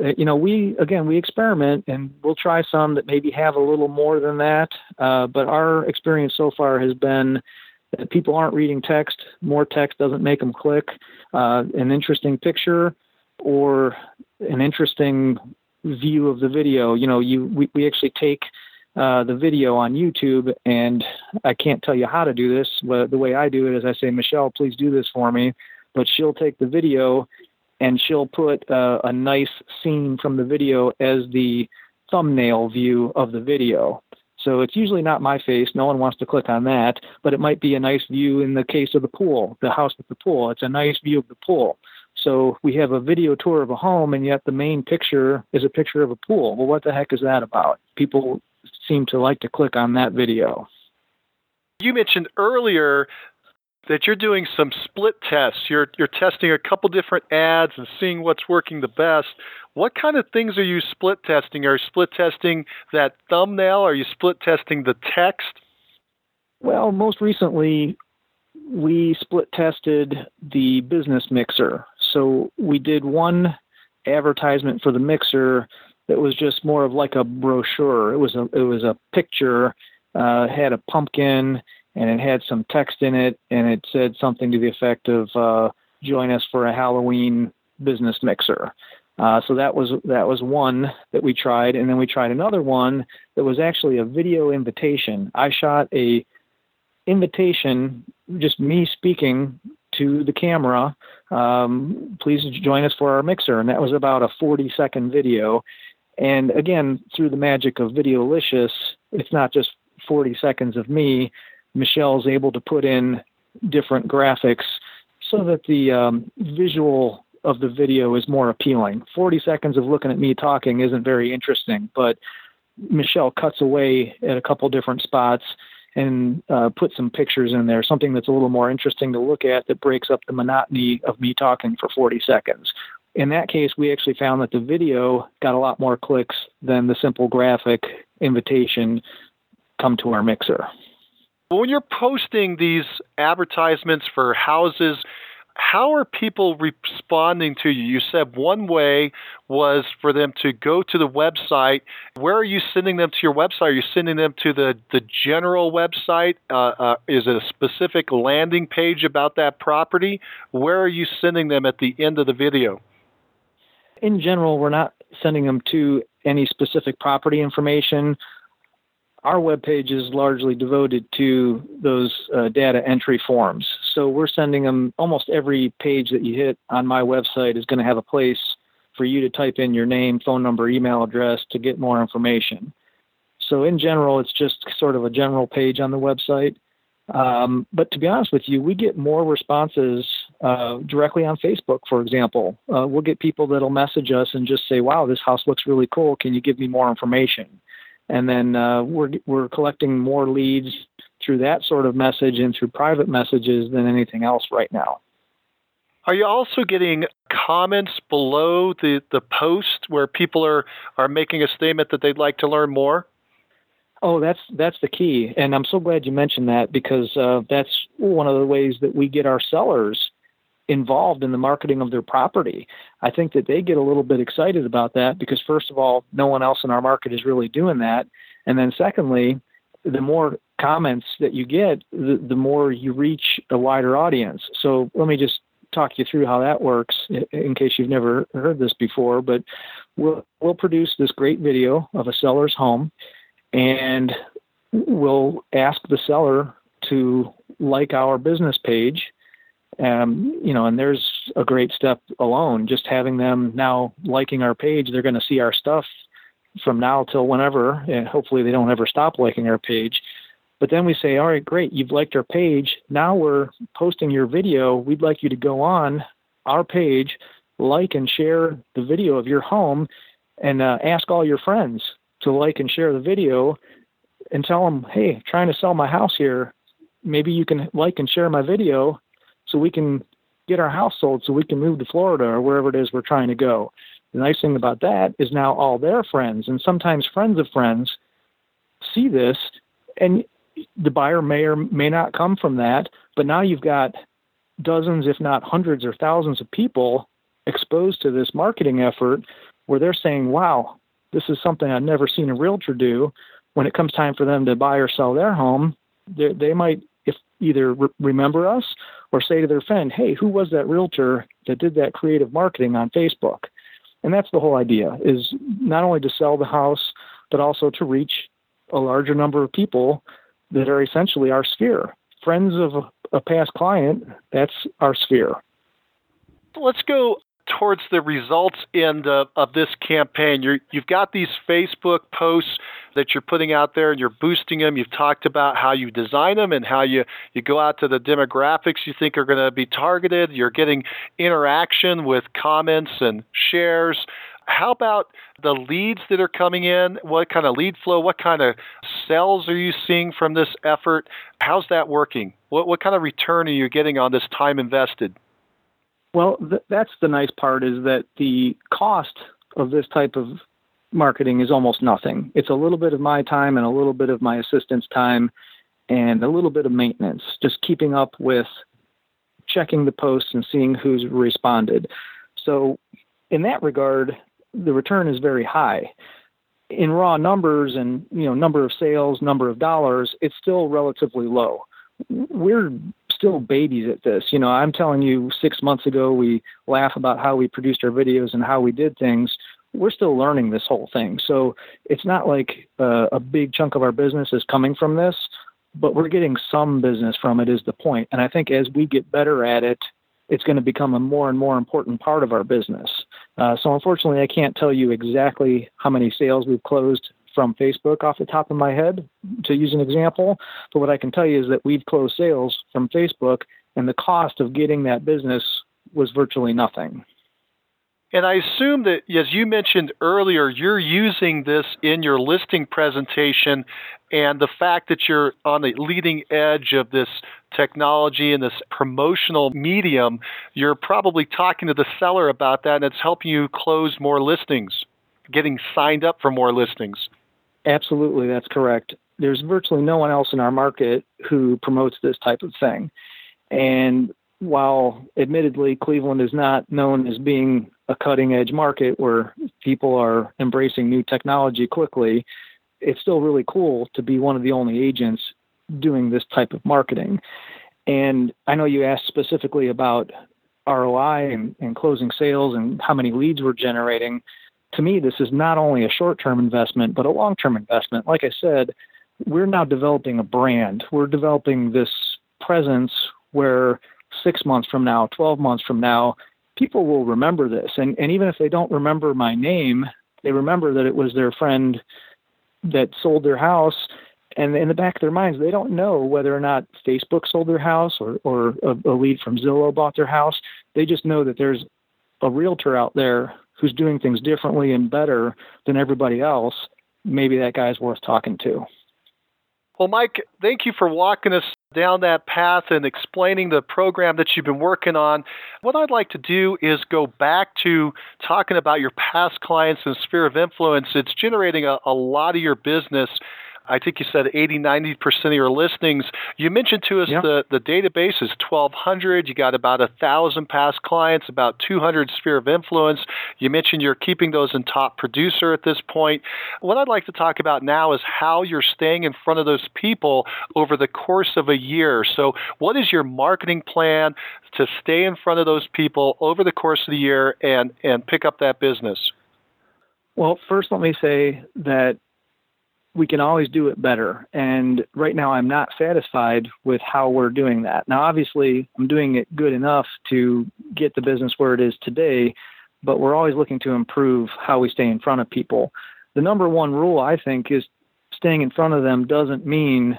We experiment, and we'll try some that maybe have a little more than that. But our experience so far has been that people aren't reading text. More text doesn't make them click. An interesting picture or an interesting view of the video. We actually take the video on YouTube, and I can't tell you how to do this, but the way I do it is I say, Michelle, please do this for me. But she'll take the video and she'll put a nice scene from the video as the thumbnail view of the video. So it's usually not my face. No one wants to click on that, but it might be a nice view in the case of the pool, the house with the pool. It's a nice view of the pool. So we have a video tour of a home, and yet the main picture is a picture of a pool. Well, what the heck is that about? People seem to like to click on that video. You mentioned earlier that you're doing some split tests. You're testing a couple different ads and seeing what's working the best. What kind of things are you split testing? Are you split testing that thumbnail? Are you split testing the text? Well, most recently, we split tested the business mixer. So we did one advertisement for the mixer that was just more of like a brochure. It was a picture, had a pumpkin, and it had some text in it, and it said something to the effect of join us for a Halloween business mixer. So that was one that we tried, and then we tried another one that was actually a video invitation. I shot a invitation, just me speaking to the camera, please join us for our mixer. And that was about a 40-second video. And again, through the magic of Videolicious, it's not just 40 seconds of me. Michelle's able to put in different graphics so that the visual of the video is more appealing. 40 seconds of looking at me talking isn't very interesting, but Michelle cuts away at a couple different spots and put some pictures in there, something that's a little more interesting to look at that breaks up the monotony of me talking for 40 seconds. In that case, we actually found that the video got a lot more clicks than the simple graphic invitation, come to our mixer. When you're posting these advertisements for houses, How are people responding to you? You said one way was for them to go to the website. Where are you sending them to your website? Are you sending them to the general website? Is it a specific landing page about that property? Where are you sending them at the end of the video? In general, we're not sending them to any specific property information. Our webpage is largely devoted to those data entry forms. So we're sending them, almost every page that you hit on my website is going to have a place for you to type in your name, phone number, email address to get more information. So in general, it's just sort of a general page on the website. But to be honest with you, we get more responses directly on Facebook, for example. We'll get people that'll message us and just say, wow, this house looks really cool. Can you give me more information? And then we're collecting more leads through that sort of message and through private messages than anything else right now. Are you also getting comments below the post where people are making a statement that they'd like to learn more? Oh, that's the key. And I'm so glad you mentioned that, because that's one of the ways that we get our sellers involved in the marketing of their property. I think that they get a little bit excited about that because, first of all, no one else in our market is really doing that. And then secondly, the more comments that you get, the more you reach a wider audience. So let me just talk you through how that works in case you've never heard this before. But we'll produce this great video of a seller's home, and we'll ask the seller to like our business page. And there's a great step alone, just having them now liking our page. They're going to see our stuff from now till whenever, and hopefully they don't ever stop liking our page. But then we say, all right, great, you've liked our page. Now we're posting your video. We'd like you to go on our page, like and share the video of your home, and ask all your friends to like and share the video, and tell them, hey, trying to sell my house here. Maybe you can like and share my video so we can get our house sold, so we can move to Florida or wherever it is we're trying to go. The nice thing about that is now all their friends, and sometimes friends of friends, see this, and the buyer may or may not come from that, but now you've got dozens, if not hundreds or thousands of people exposed to this marketing effort where they're saying, wow, this is something I've never seen a realtor do. When it comes time for them to buy or sell their home, they might either remember us or say to their friend, hey, who was that realtor that did that creative marketing on Facebook? And that's the whole idea, is not only to sell the house, but also to reach a larger number of people that are essentially our sphere. Friends of a past client, that's our sphere. Let's go towards the results end of this campaign. You've got these Facebook posts that you're putting out there and you're boosting them. You've talked about how you design them and how you go out to the demographics you think are going to be targeted. You're getting interaction with comments and shares. How about the leads that are coming in? What kind of lead flow? What kind of sales are you seeing from this effort? How's that working? What kind of return are you getting on this time invested? Well, that's the nice part, is that the cost of this type of marketing is almost nothing. It's a little bit of my time and a little bit of my assistant's time and a little bit of maintenance, just keeping up with checking the posts and seeing who's responded. So in that regard, the return is very high. In raw numbers and number of sales, number of dollars, it's still relatively low. We're still babies at this. I'm telling you, 6 months ago, we laugh about how we produced our videos and how we did things. We're still learning this whole thing. So it's not like a big chunk of our business is coming from this, but we're getting some business from it is the point. And I think as we get better at it, it's going to become a more and more important part of our business. So unfortunately, I can't tell you exactly how many sales we've closed from Facebook off the top of my head, to use an example. But what I can tell you is that we've closed sales from Facebook, and the cost of getting that business was virtually nothing. And I assume that, as you mentioned earlier, you're using this in your listing presentation, and the fact that you're on the leading edge of this technology and this promotional medium, you're probably talking to the seller about that, and it's helping you close more listings, getting signed up for more listings. Absolutely, that's correct. There's virtually no one else in our market who promotes this type of thing. And while admittedly Cleveland is not known as being a cutting edge market where people are embracing new technology quickly, it's still really cool to be one of the only agents doing this type of marketing. And I know you asked specifically about ROI and closing sales and how many leads we're generating. To me, this is not only a short-term investment, but a long-term investment. Like I said, we're now developing a brand. We're developing this presence where 6 months from now, 12 months from now, people will remember this. And even if they don't remember my name, they remember that it was their friend that sold their house. And in the back of their minds, they don't know whether or not Facebook sold their house or a lead from Zillow bought their house. They just know that there's a realtor out there who's doing things differently and better than everybody else. Maybe that guy's worth talking to. Well, Mike, thank you for walking us down that path and explaining the program that you've been working on. What I'd like to do is go back to talking about your past clients and sphere of influence. It's generating a lot of your business. I think you said 80-90% of your listings. You mentioned to us the database is 1,200. You got about 1,000 past clients, about 200 sphere of influence. You mentioned you're keeping those in top producer at this point. What I'd like to talk about now is how you're staying in front of those people over the course of a year. So what is your marketing plan to stay in front of those people over the course of the year and pick up that business? Well, first let me say that we can always do it better. And right now I'm not satisfied with how we're doing that. Now, obviously, I'm doing it good enough to get the business where it is today, but we're always looking to improve how we stay in front of people. The number one rule, I think, is staying in front of them doesn't mean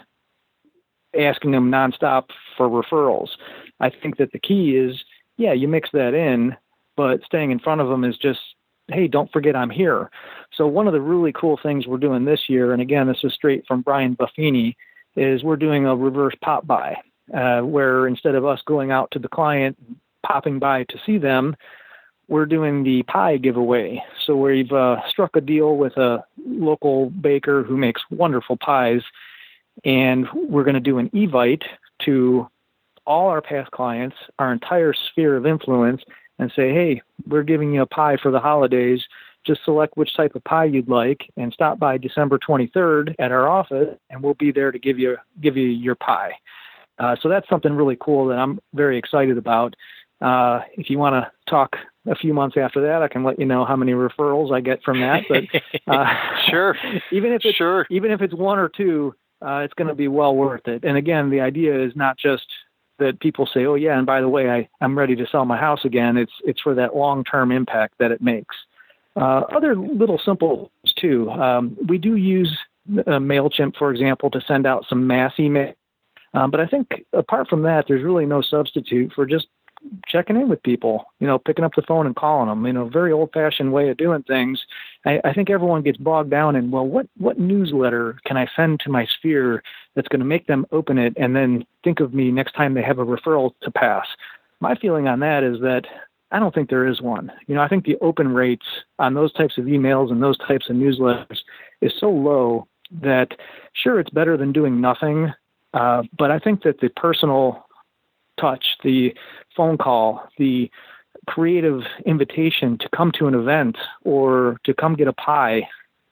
asking them nonstop for referrals. I think that the key is, you mix that in, but staying in front of them is just, hey, don't forget I'm here. So one of the really cool things we're doing this year, and again, this is straight from Brian Buffini, is we're doing a reverse pop by, where instead of us going out to the client, popping by to see them, we're doing the pie giveaway. So we've struck a deal with a local baker who makes wonderful pies, and we're going to do an evite to all our past clients, our entire sphere of influence, and say, hey, we're giving you a pie for the holidays. Just select which type of pie you'd like and stop by December 23rd at our office, and we'll be there to give you your pie. So that's something really cool that I'm very excited about. If you want to talk a few months after that, I can let you know how many referrals I get from that. But sure, even if it's one or two, it's going to be well worth it. And again, the idea is not just that people say, oh yeah, and by the way, I'm ready to sell my house again. It's for that long-term impact that it makes. Other little simple things too. We do use MailChimp, for example, to send out some mass email. But I think apart from that, there's really no substitute for just checking in with people, picking up the phone and calling them, very old-fashioned way of doing things. I think everyone gets bogged down in, well, what newsletter can I send to my sphere that's going to make them open it and then think of me next time they have a referral to pass? My feeling on that is that I don't think there is one. I think the open rates on those types of emails and those types of newsletters is so low that, sure, it's better than doing nothing, but I think that the personal touch, the phone call, the creative invitation to come to an event or to come get a pie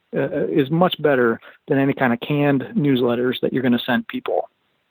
is much better than any kind of canned newsletters that you're going to send people.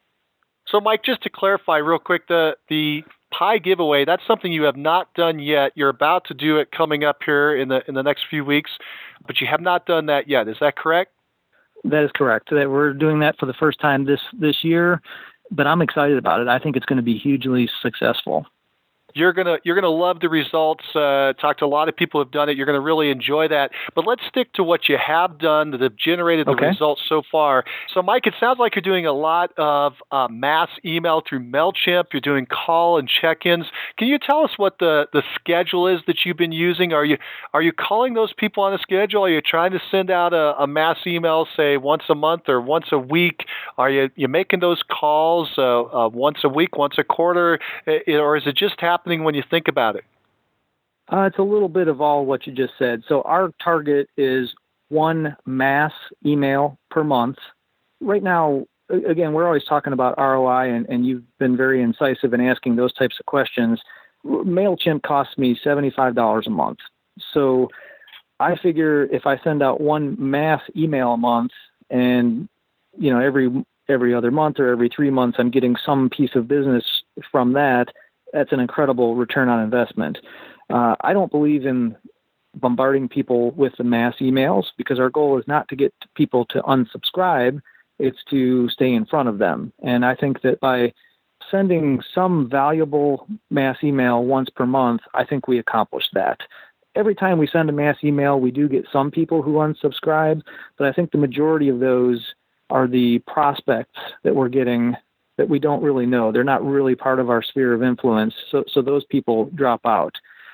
So, Mike, just to clarify real quick, the pie giveaway, that's something you have not done yet. You're about to do it coming up here in the next few weeks, but you have not done that yet. Is that correct? That is correct. That we're doing that for the first time this year. But I'm excited about it. I think it's going to be hugely successful. You're gonna love the results. Talk to a lot of people who've done it. You're gonna really enjoy that. But let's stick to what you have done that have generated the results so far. So, Mike, it sounds like you're doing a lot of mass email through MailChimp. You're doing call and check-ins. Can you tell us what the schedule is that you've been using? Are you calling those people on a schedule? Are you trying to send out a mass email, say once a month or once a week? Are you making those calls once a week, once a quarter, or is it just happening when you think about it? It's a little bit of all what you just said. So our target is one mass email per month. Right now, again, we're always talking about ROI, and you've been very incisive in asking those types of questions. MailChimp costs me $75 a month. So I figure if I send out one mass email a month and, every other month or every 3 months, I'm getting some piece of business from that, that's an incredible return on investment. I don't believe in bombarding people with the mass emails because our goal is not to get people to unsubscribe. It's to stay in front of them. And I think that by sending some valuable mass email once per month, I think we accomplish that. Every time we send a mass email, we do get some people who unsubscribe, but I think the majority of those are the prospects that we're getting that we don't really know. They're not really part of our sphere of influence, so those people drop out.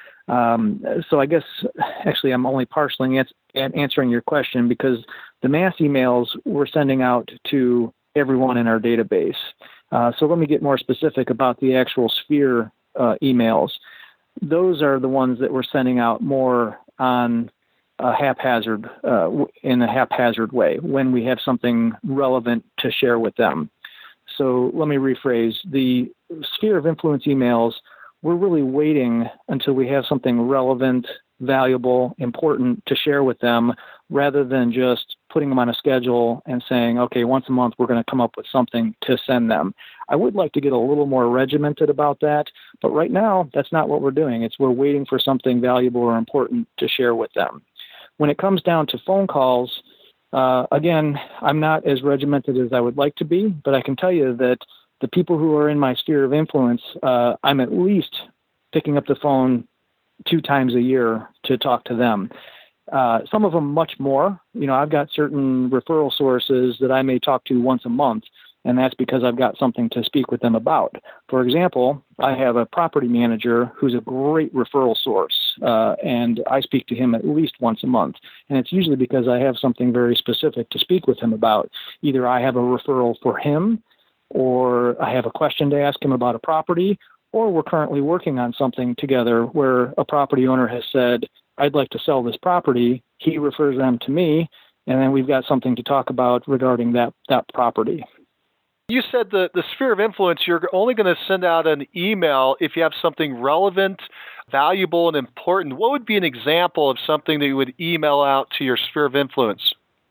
So I guess actually I'm only partially answering your question because the mass emails we're sending out to everyone in our database. So let me get more specific about the actual sphere emails. Those are the ones that we're sending out more on a haphazard, in a haphazard way when we have something relevant to share with them. So let me rephrase. The sphere of influence emails, we're really waiting until we have something relevant, valuable, important to share with them rather than just putting them on a schedule and saying, okay, once a month we're going to come up with something to send them. I would like to get a little more regimented about that, but right now that's not what we're doing. We're waiting for something valuable or important to share with them. When it comes down to phone calls, again, I'm not as regimented as I would like to be, but I can tell you that the people who are in my sphere of influence, I'm at least picking up the phone 2 times a year to talk to them. Some of them much more. I've got certain referral sources that I may talk to once a month, and that's because I've got something to speak with them about. For example, I have a property manager who's a great referral source, and I speak to him at least once a month. And it's usually because I have something very specific to speak with him about. Either I have a referral for him, or I have a question to ask him about a property, or we're currently working on something together where a property owner has said, I'd like to sell this property. He refers them to me, and then we've got something to talk about regarding that property. You said the sphere of influence, you're only going to send out an email if you have something relevant, valuable, and important. What would be an example of something that you would email out to your sphere of influence?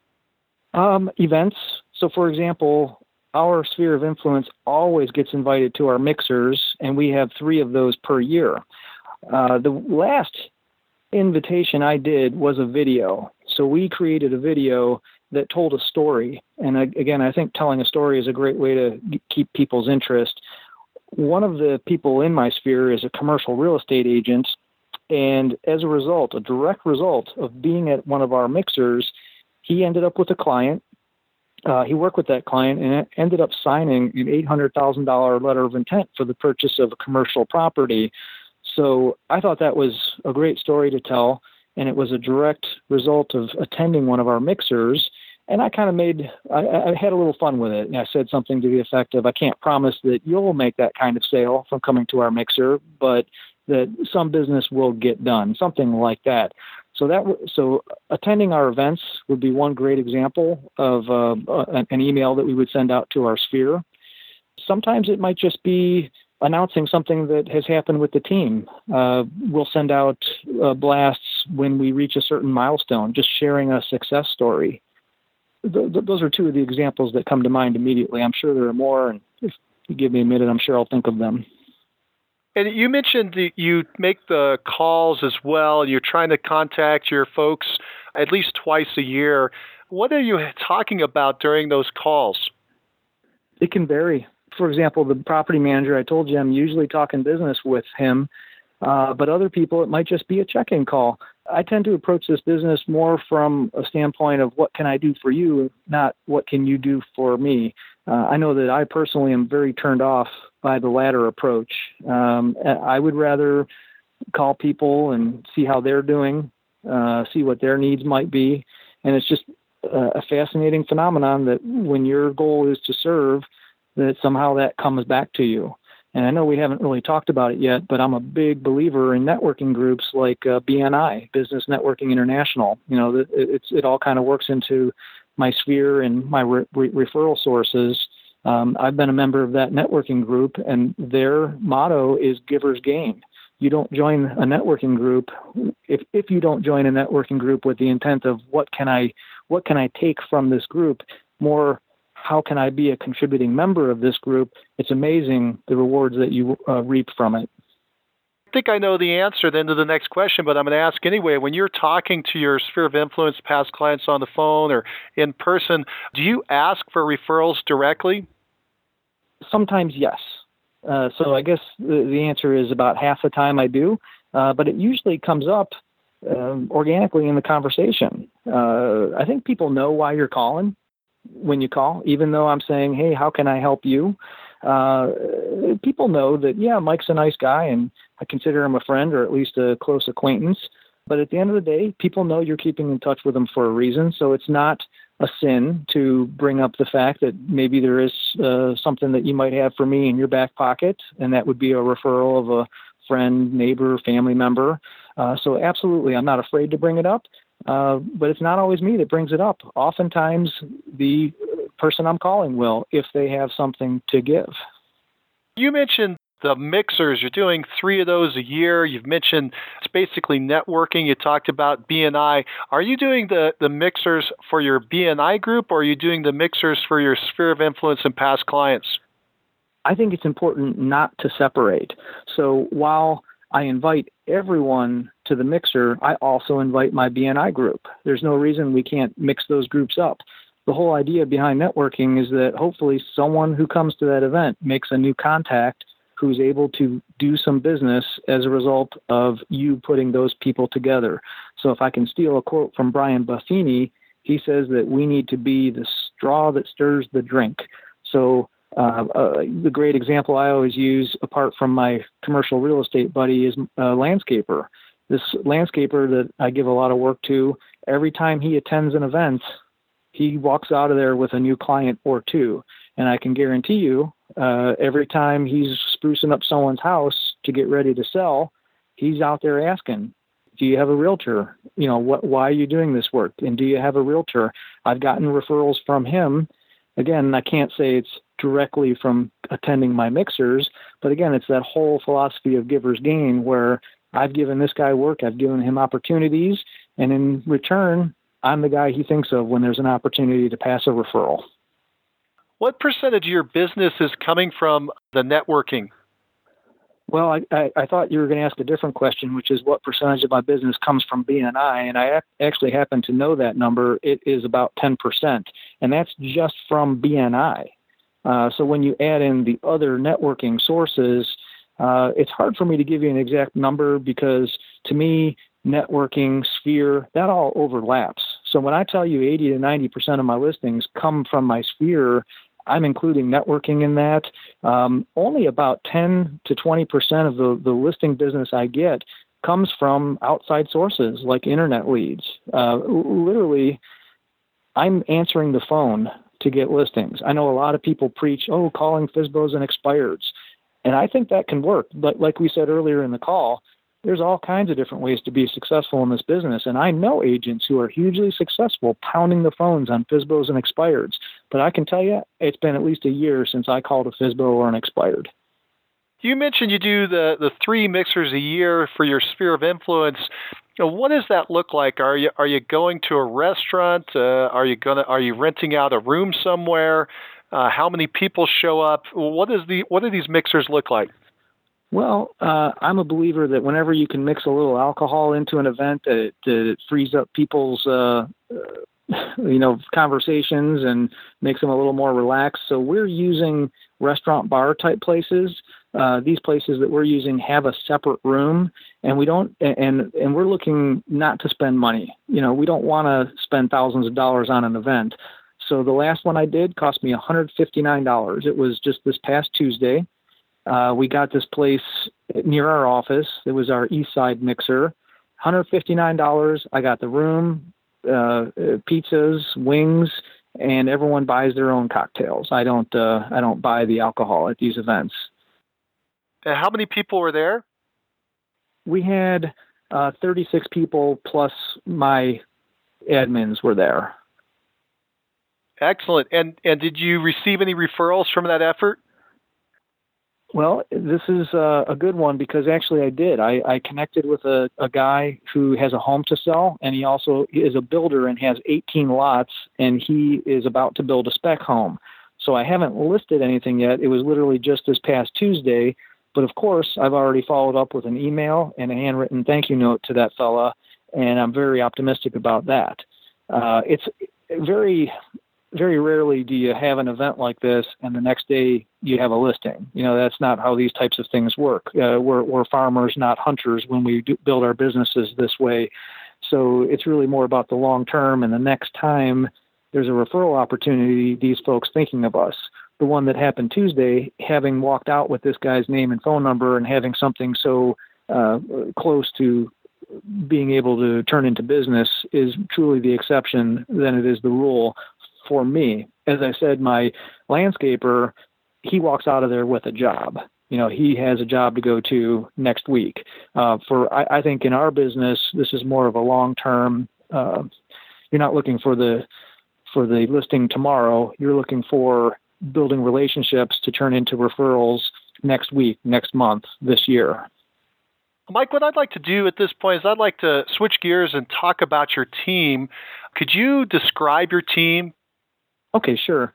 Events. So, for example, our sphere of influence always gets invited to our mixers, and we have 3 of those per year. The last invitation I did was a video. So we created a video that told a story. And again, I think telling a story is a great way to keep people's interest. One of the people in my sphere is a commercial real estate agent. And as a result, a direct result of being at one of our mixers, he ended up with a client. He worked with that client and ended up signing an $800,000 letter of intent for the purchase of a commercial property. So I thought that was a great story to tell, and it was a direct result of attending one of our mixers. And I kind of I had a little fun with it. And I said something to the effect of, I can't promise that you'll make that kind of sale from coming to our mixer, but that some business will get done, something like that. So attending our events would be one great example of an email that we would send out to our sphere. Sometimes it might just be announcing something that has happened with the team. We'll send out blasts when we reach a certain milestone, just sharing a success story. Those are 2 of the examples that come to mind immediately. I'm sure there are more, and if you give me a minute, I'm sure I'll think of them. And you mentioned that you make the calls as well. You're trying to contact your folks at least twice a year. What are you talking about during those calls? It can vary. For example, the property manager, I told you I'm usually talking business with him, but other people, it might just be a check-in call. I tend to approach this business more from a standpoint of what can I do for you, not what can you do for me. I know that I personally am very turned off by the latter approach. I would rather call people and see how they're doing, see what their needs might be. And it's just a fascinating phenomenon that when your goal is to serve, that somehow that comes back to you. And I know we haven't really talked about it yet, but I'm a big believer in networking groups like BNI, Business Networking International. You know, it all kind of works into my sphere and my referral sources. I've been a member of that networking group, and their motto is givers gain. You don't join a networking group if you don't join a networking group with the intent of what can I take from this group, more how can I be a contributing member of this group. It's amazing the rewards that you reap from it. I think I know the answer then to the next question, but I'm going to ask anyway. When you're talking to your sphere of influence past clients on the phone or in person, do you ask for referrals directly? Sometimes, yes. So I guess the answer is about half the time I do, but it usually comes up organically in the conversation. I think people know why you're calling when you call, even though I'm saying, hey, how can I help you? People know that, yeah, Mike's a nice guy and I consider him a friend or at least a close acquaintance. But at the end of the day, people know you're keeping in touch with them for a reason. So it's not a sin to bring up the fact that maybe there is something that you might have for me in your back pocket, and that would be a referral of a friend, neighbor, family member. So absolutely, I'm not afraid to bring it up, but it's not always me that brings it up. Oftentimes, the person I'm calling will, if they have something to give. You mentioned the mixers. You're doing 3 of those a year. You've mentioned it's basically networking. You talked about BNI. Are you doing the mixers for your BNI group, or are you doing the mixers for your sphere of influence and past clients? I think it's important not to separate. So while I invite everyone to the mixer, I also invite my BNI group. There's no reason we can't mix those groups up. The whole idea behind networking is that hopefully someone who comes to that event makes a new contact who's able to do some business as a result of you putting those people together. So if I can steal a quote from Brian Buffini, he says that we need to be the straw that stirs the drink. So the great example I always use, apart from my commercial real estate buddy, is a landscaper. This landscaper that I give a lot of work to, every time he attends an event, he walks out of there with a new client or two. And I can guarantee you, every time he's sprucing up someone's house to get ready to sell, he's out there asking, do you have a realtor? You know, why are you doing this work? And do you have a realtor? I've gotten referrals from him. Again, I can't say it's directly from attending my mixers, but again, it's that whole philosophy of giver's gain where I've given this guy work, I've given him opportunities, and in return, I'm the guy he thinks of when there's an opportunity to pass a referral. What percentage of your business is coming from the networking? Well, I thought you were going to ask a different question, which is what percentage of my business comes from BNI, and I actually happen to know that number. It is about 10%, and that's just from BNI. So when you add in the other networking sources, it's hard for me to give you an exact number because to me, networking, sphere, that all overlaps. So when I tell you 80 to 90% of my listings come from my sphere, I'm including networking in that. Only about 10 to 20% of the listing business I get comes from outside sources like internet leads. Literally, I'm answering the phone to get listings. I know a lot of people preach, calling FSBOs and expireds. And I think that can work. But like we said earlier in the call, there's all kinds of different ways to be successful in this business. And I know agents who are hugely successful pounding the phones on FSBOs and expireds. But I can tell you, it's been at least a year since I called a FSBO or an expired. You mentioned you do the 3 mixers a year for your sphere of influence. What does that look like? Are you going to a restaurant? Are you renting out a room somewhere? How many people show up? What do these mixers look like? Well, I'm a believer that whenever you can mix a little alcohol into an event, it frees up people's conversations and makes them a little more relaxed. So we're using restaurant bar type places. These places that we're using have a separate room, and we don't, and we're looking not to spend money. We don't want to spend thousands of dollars on an event. So the last one I did cost me $159. It was just this past Tuesday. We got this place near our office. It was our East Side mixer. $159. I got the room, pizzas, wings, and everyone buys their own cocktails. I don't buy the alcohol at these events. How many people were there? We had 36 people plus my admins were there. Excellent. And did you receive any referrals from that effort? Well, this is a good one because actually I did. I connected with a guy who has a home to sell, and he also is a builder and has 18 lots, and he is about to build a spec home. So I haven't listed anything yet. It was literally just this past Tuesday. But of course, I've already followed up with an email and a handwritten thank you note to that fella, and I'm very optimistic about that. It's very rarely do you have an event like this and the next day you have a listing. That's not how these types of things work. We're farmers, not hunters, when we build our businesses this way. So it's really more about the long term, and the next time there's a referral opportunity, these folks thinking of us. The one that happened Tuesday, having walked out with this guy's name and phone number and having something so close to being able to turn into business, is truly the exception than it is the rule for me. As I said, my landscaper, he walks out of there with a job. He has a job to go to next week. I think in our business, this is more of a long-term. You're not looking for the listing tomorrow. You're looking for building relationships to turn into referrals next week, next month, this year. Mike, what I'd like to do at this point is I'd like to switch gears and talk about your team. Could you describe your team? Okay, sure.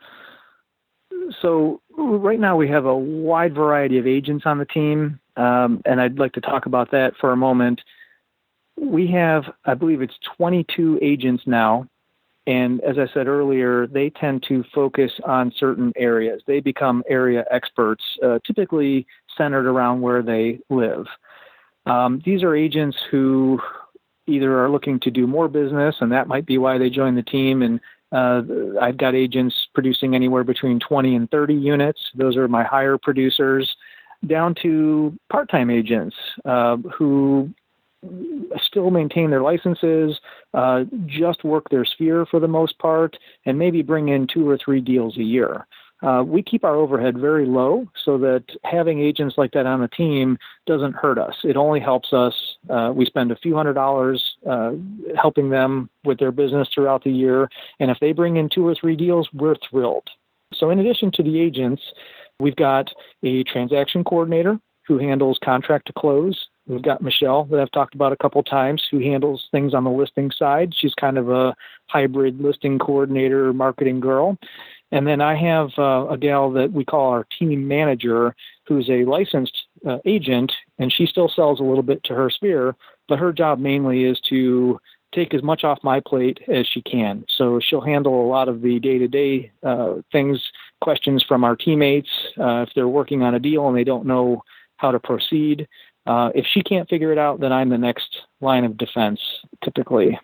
So right now we have a wide variety of agents on the team, and I'd like to talk about that for a moment. We have, I believe it's 22 agents now, and as I said earlier, they tend to focus on certain areas. They become area experts, typically centered around where they live. These are agents who either are looking to do more business, and that might be why they join the team, and I've got agents producing anywhere between 20 and 30 units. Those are my higher producers, down to part-time agents who still maintain their licenses, just work their sphere for the most part, and maybe bring in 2 or 3 deals a year. We keep our overhead very low so that having agents like that on the team doesn't hurt us. It only helps us. We spend a few $100s helping them with their business throughout the year. And if they bring in 2 or 3 deals, we're thrilled. So in addition to the agents, we've got a transaction coordinator who handles contract to close. We've got Michelle, that I've talked about a couple times, who handles things on the listing side. She's kind of a hybrid listing coordinator, marketing girl. And then I have a gal that we call our team manager, who's a licensed agent, and she still sells a little bit to her sphere, but her job mainly is to take as much off my plate as she can. So she'll handle a lot of the day-to-day things, questions from our teammates, if they're working on a deal and they don't know how to proceed. If she can't figure it out, then I'm the next line of defense, typically.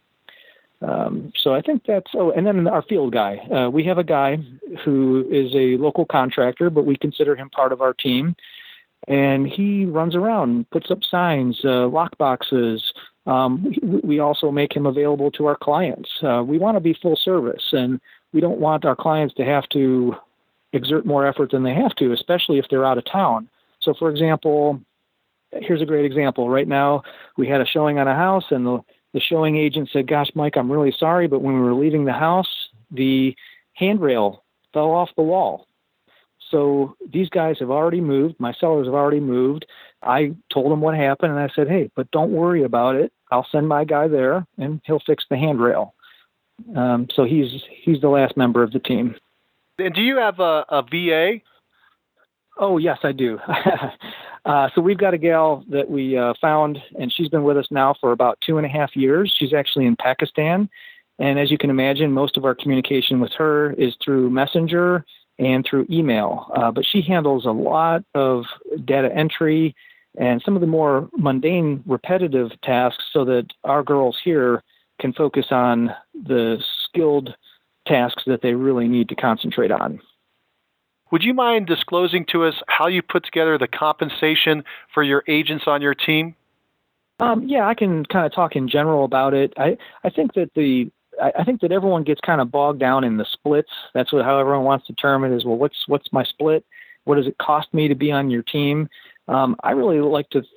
So I think that's, and then our field guy. We have a guy who is a local contractor, but we consider him part of our team. And he runs around, puts up signs, lock boxes. We also make him available to our clients. We want to be full service, and we don't want our clients to have to exert more effort than they have to, especially if they're out of town. So, for example, here's a great example. Right now, we had a showing on a house, and the showing agent said, "Gosh, Mike, I'm really sorry, but when we were leaving the house, the handrail fell off the wall." So these guys have already moved. My sellers have already moved. I told them what happened, and I said, "Hey, but don't worry about it. I'll send my guy there, and he'll fix the handrail." So he's the last member of the team. And do you have a VA? Oh, yes, I do. So we've got a gal that we found, and she's been with us now for about 2.5 years. She's actually in Pakistan. And as you can imagine, most of our communication with her is through Messenger and through email. But she handles a lot of data entry and some of the more mundane, repetitive tasks so that our girls here can focus on the skilled tasks that they really need to concentrate on. Would you mind disclosing to us how you put together the compensation for your agents on your team? Yeah, I can kind of talk in general about it. I think that I think that everyone gets kind of bogged down in the splits. That's how everyone wants to term it, is, well, what's my split? What does it cost me to be on your team? I really like to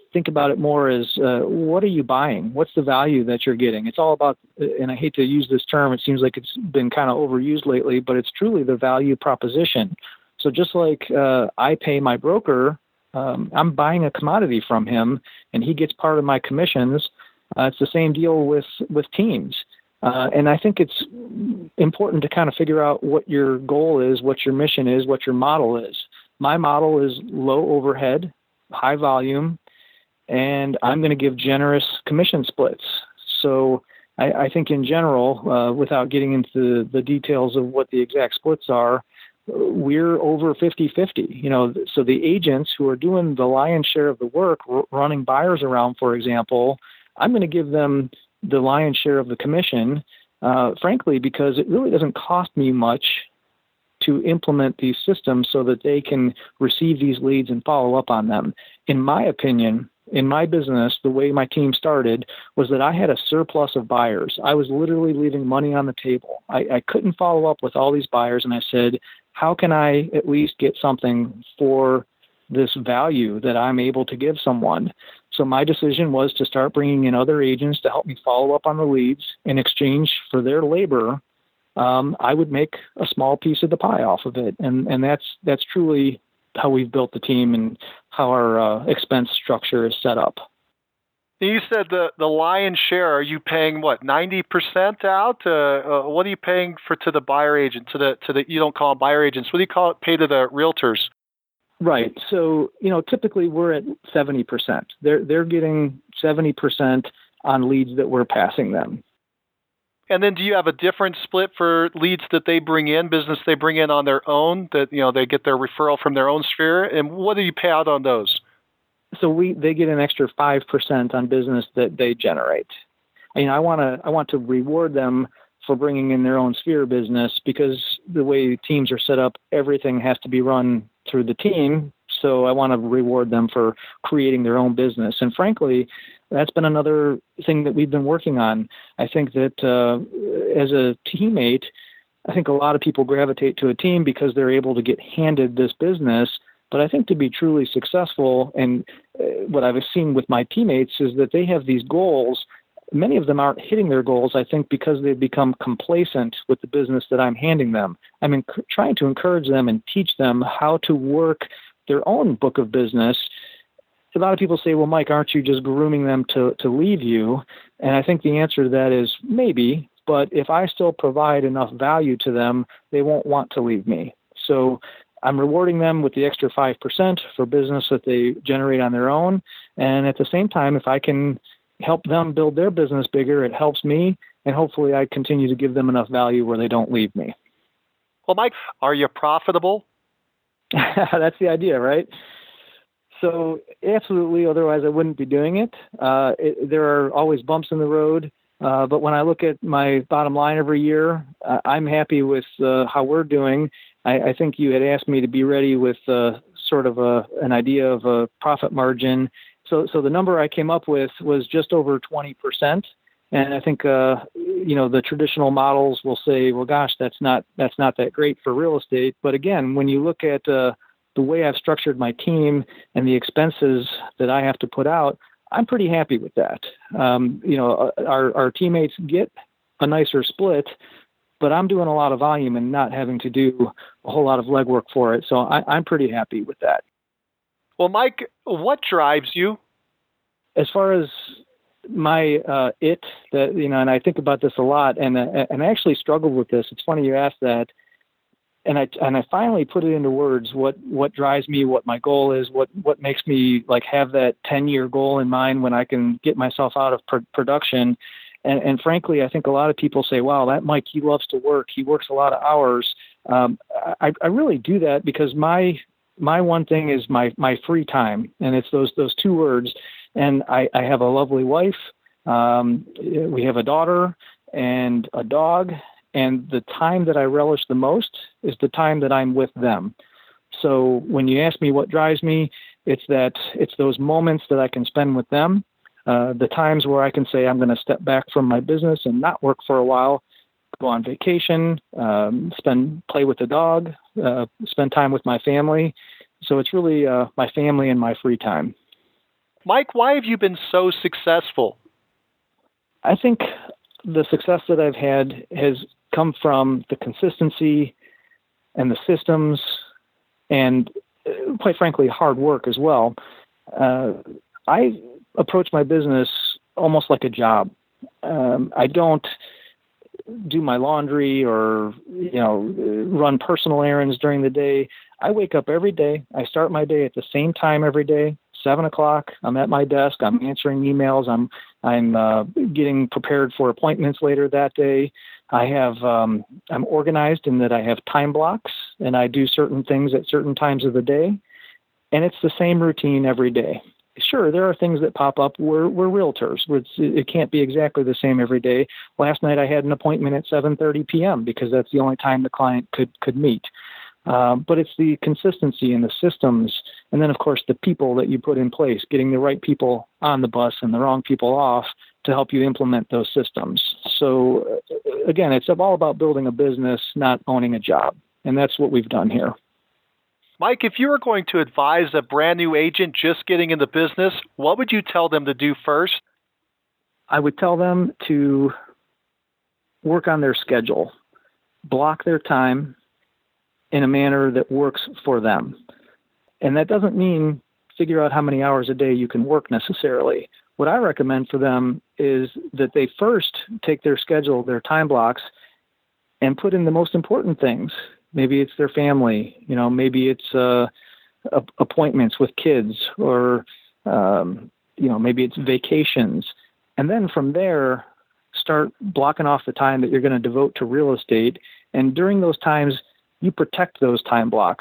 think about it more as what are you buying? What's the value that you're getting? It's all about, and I hate to use this term, it seems like it's been kind of overused lately, but it's truly the value proposition. So just like I pay my broker, I'm buying a commodity from him, and he gets part of my commissions. It's the same deal with teams. And I think it's important to kind of figure out what your goal is, what your mission is, what your model is. My model is low overhead, high volume, and I'm going to give generous commission splits. So I think in general, without getting into the details of what the exact splits are, we're over 50-50. So the agents who are doing the lion's share of the work, running buyers around, for example, I'm going to give them the lion's share of the commission, frankly, because it really doesn't cost me much to implement these systems so that they can receive these leads and follow up on them. In my opinion, in my business, the way my team started was that I had a surplus of buyers. I was literally leaving money on the table. I couldn't follow up with all these buyers, and I said, how can I at least get something for this value that I'm able to give someone? So my decision was to start bringing in other agents to help me follow up on the leads. In exchange for their labor, I would make a small piece of the pie off of it. And that's truly how we've built the team and how our expense structure is set up. You said the lion's share. Are you paying 90% out? What are you paying to the buyer agent? To the you don't call them buyer agents. What do you call it? Pay to the realtors. Right. So typically we're at 70%. They're getting 70% on leads that we're passing them. And then do you have a different split for leads that they bring in, business they bring in on their own, that they get their referral from their own sphere? And what do you pay out on those? So they get an extra 5% on business that they generate. I want to reward them for bringing in their own sphere business, because the way teams are set up, everything has to be run through the team. So I want to reward them for creating their own business. And frankly, that's been another thing that we've been working on. I think that as a teammate, I think a lot of people gravitate to a team because they're able to get handed this business. But I think to be truly successful, and what I've seen with my teammates is that they have these goals. Many of them aren't hitting their goals, I think, because they've become complacent with the business that I'm handing them. I'm trying to encourage them and teach them how to work their own book of business. A lot of people say, well, Mike, aren't you just grooming them to leave you? And I think the answer to that is maybe, but if I still provide enough value to them, they won't want to leave me. So I'm rewarding them with the extra 5% for business that they generate on their own. And at the same time, if I can help them build their business bigger, it helps me. And hopefully I continue to give them enough value where they don't leave me. Well, Mike, are you profitable? That's the idea, right? So absolutely, otherwise I wouldn't be doing it. There are always bumps in the road, but when I look at my bottom line every year, I'm happy with how we're doing. I think you had asked me to be ready with sort of an idea of a profit margin. So the number I came up with was just over 20%. And I think, the traditional models will say, well, gosh, that's not that great for real estate. But again, when you look at the way I've structured my team and the expenses that I have to put out, I'm pretty happy with that. Our teammates get a nicer split, but I'm doing a lot of volume and not having to do a whole lot of legwork for it. So I'm pretty happy with that. Well, Mike, what drives you? As far as my and I think about this a lot, and I actually struggled with this. It's funny you asked that. And I finally put it into words, what drives me, what my goal is, what makes me have that 10-year goal in mind when I can get myself out of production. And frankly, I think a lot of people say, wow, that Mike, he loves to work. He works a lot of hours. I really do that because my one thing is my free time. And it's those two words. And I have a lovely wife. We have a daughter and a dog. And the time that I relish the most is the time that I'm with them. So when you ask me what drives me, it's those moments that I can spend with them, the times where I can say I'm going to step back from my business and not work for a while, go on vacation, play with the dog, spend time with my family. So it's really my family and my free time. Mike, why have you been so successful? I think the success that I've had has come from the consistency and the systems and, quite frankly, hard work as well. I approach my business almost like a job. I don't do my laundry or, run personal errands during the day. I wake up every day. I start my day at the same time every day, 7 o'clock. I'm at my desk. I'm answering emails. I'm getting prepared for appointments later that day. I'm organized in that I have time blocks and I do certain things at certain times of the day. And it's the same routine every day. Sure, there are things that pop up. We're realtors. It can't be exactly the same every day. Last night I had an appointment at 7:30 p.m. because that's the only time the client could meet. But it's the consistency and the systems, and then, of course, the people that you put in place, getting the right people on the bus and the wrong people off to help you implement those systems. So, again, it's all about building a business, not owning a job, and that's what we've done here. Mike, if you were going to advise a brand new agent just getting in the business, what would you tell them to do first? I would tell them to work on their schedule, block their time in a manner that works for them. And that doesn't mean figure out how many hours a day you can work necessarily. What I recommend for them is that they first take their schedule, their time blocks, and put in the most important things. Maybe it's their family, maybe it's appointments with kids or, maybe it's vacations. And then from there, start blocking off the time that you're going to devote to real estate. And during those times, you protect those time blocks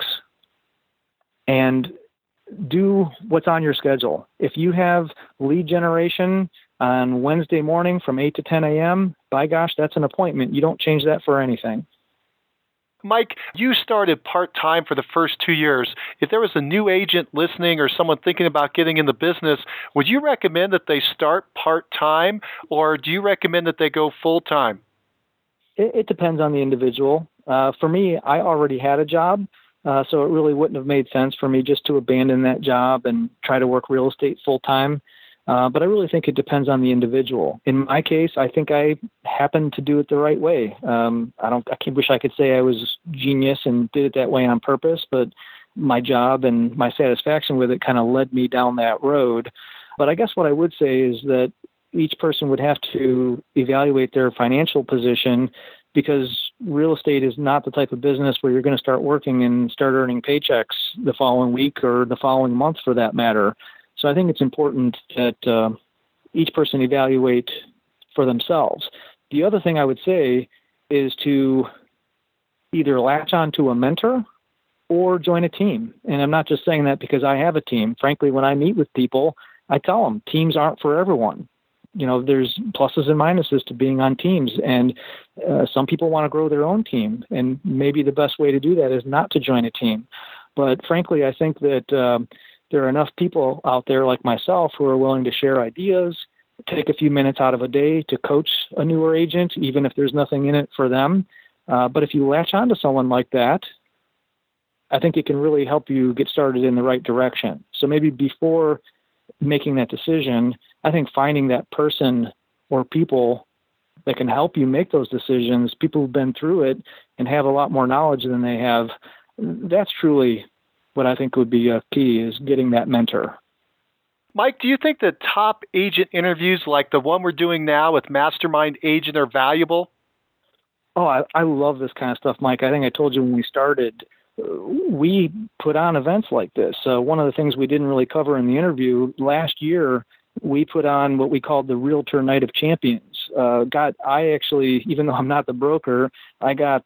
and do what's on your schedule. If you have lead generation on Wednesday morning from 8 to 10 a.m., by gosh, that's an appointment. You don't change that for anything. Mike, you started part-time for the first 2 years. If there was a new agent listening or someone thinking about getting in the business, would you recommend that they start part-time, or do you recommend that they go full-time? It depends on the individual. For me, I already had a job, so it really wouldn't have made sense for me just to abandon that job and try to work real estate full-time. But I really think it depends on the individual. In my case, I think I happened to do it the right way. I wish I could say I was genius and did it that way on purpose, but my job and my satisfaction with it kind of led me down that road. But I guess what I would say is that each person would have to evaluate their financial position, because real estate is not the type of business where you're going to start working and start earning paychecks the following week or the following month for that matter. So I think it's important that each person evaluate for themselves. The other thing I would say is to either latch on to a mentor or join a team. And I'm not just saying that because I have a team. Frankly, when I meet with people, I tell them teams aren't for everyone. There's pluses and minuses to being on teams. And some people want to grow their own team. And maybe the best way to do that is not to join a team. But frankly, I think that there are enough people out there like myself who are willing to share ideas, take a few minutes out of a day to coach a newer agent, even if there's nothing in it for them. But if you latch on to someone like that, I think it can really help you get started in the right direction. So maybe before making that decision, I think finding that person or people that can help you make those decisions, people who've been through it and have a lot more knowledge than they have, that's truly what I think would be a key, is getting that mentor. Mike, do you think that top agent interviews like the one we're doing now with Mastermind Agent are valuable? Oh, I love this kind of stuff, Mike. I think I told you when we started, we put on events like this. One of the things we didn't really cover in the interview, last year, we put on what we called the Realtor Night of Champions. I actually, even though I'm not the broker, I got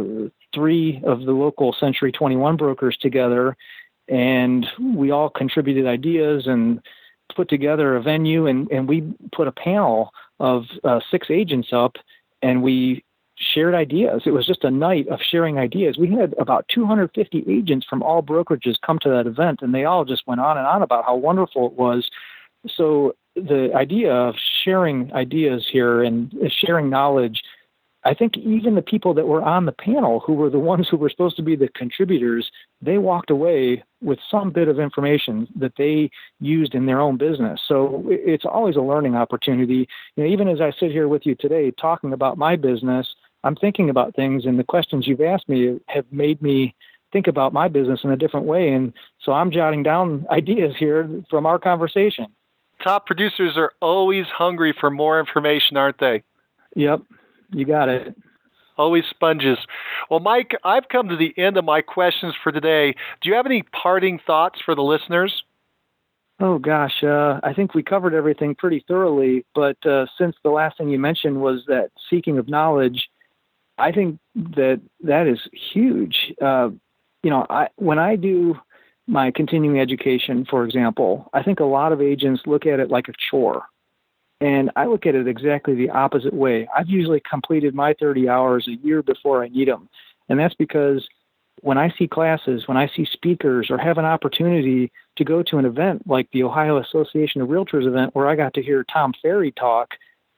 3 of the local Century 21 brokers together, and we all contributed ideas and put together a venue, and we put a panel of 6 agents up, and we shared ideas. It was just a night of sharing ideas. We had about 250 agents from all brokerages come to that event, and they all just went on and on about how wonderful it was. So the idea of sharing ideas here and sharing knowledge, I think even the people that were on the panel, who were the ones who were supposed to be the contributors, they walked away with some bit of information that they used in their own business. So it's always a learning opportunity. Even as I sit here with you today talking about my business, I'm thinking about things, and the questions you've asked me have made me think about my business in a different way. And so I'm jotting down ideas here from our conversation. Top producers are always hungry for more information, aren't they? Yep, you got it. Always sponges. Well, Mike, I've come to the end of my questions for today. Do you have any parting thoughts for the listeners? Oh, gosh, I think we covered everything pretty thoroughly. But since the last thing you mentioned was that seeking of knowledge, I think that is huge. When I do my continuing education, for example, I think a lot of agents look at it like a chore. And I look at it exactly the opposite way. I've usually completed my 30 hours a year before I need them. And that's because when I see classes, when I see speakers, or have an opportunity to go to an event like the Ohio Association of Realtors event where I got to hear Tom Ferry talk,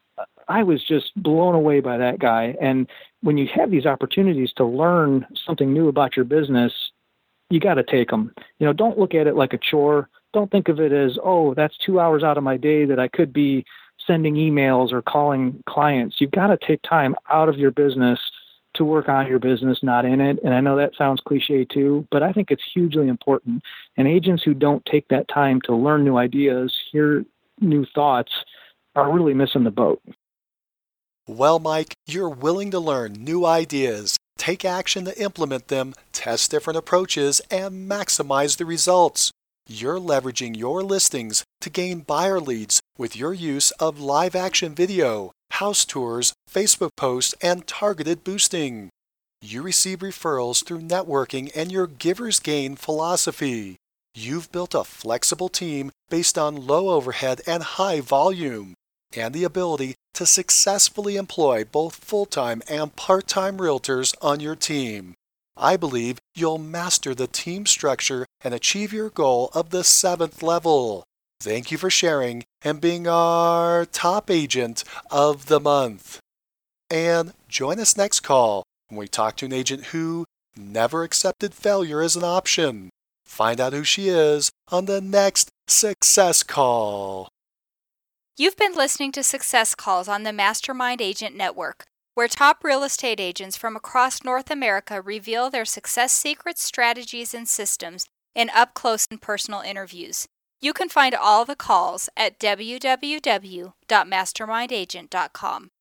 I was just blown away by that guy. And when you have these opportunities to learn something new about your business, you got to take them. Don't look at it like a chore. Don't think of it as, oh, that's 2 hours out of my day that I could be sending emails or calling clients. You've got to take time out of your business to work on your business, not in it. And I know that sounds cliche too, but I think it's hugely important. And agents who don't take that time to learn new ideas, hear new thoughts, are really missing the boat. Well, Mike, you're willing to learn new ideas, take action to implement them, test different approaches, and maximize the results. You're leveraging your listings to gain buyer leads with your use of live action video, house tours, Facebook posts, and targeted boosting. You receive referrals through networking and your giver's gain philosophy. You've built a flexible team based on low overhead and high volume, and the ability to successfully employ both full-time and part-time realtors on your team. I believe you'll master the team structure and achieve your goal of the 7th level. Thank you for sharing and being our top agent of the month. And join us next call when we talk to an agent who never accepted failure as an option. Find out who she is on the next Success Call. You've been listening to Success Calls on the Mastermind Agent Network, where top real estate agents from across North America reveal their success secrets, strategies, and systems in up-close and personal interviews. You can find all the calls at www.mastermindagent.com.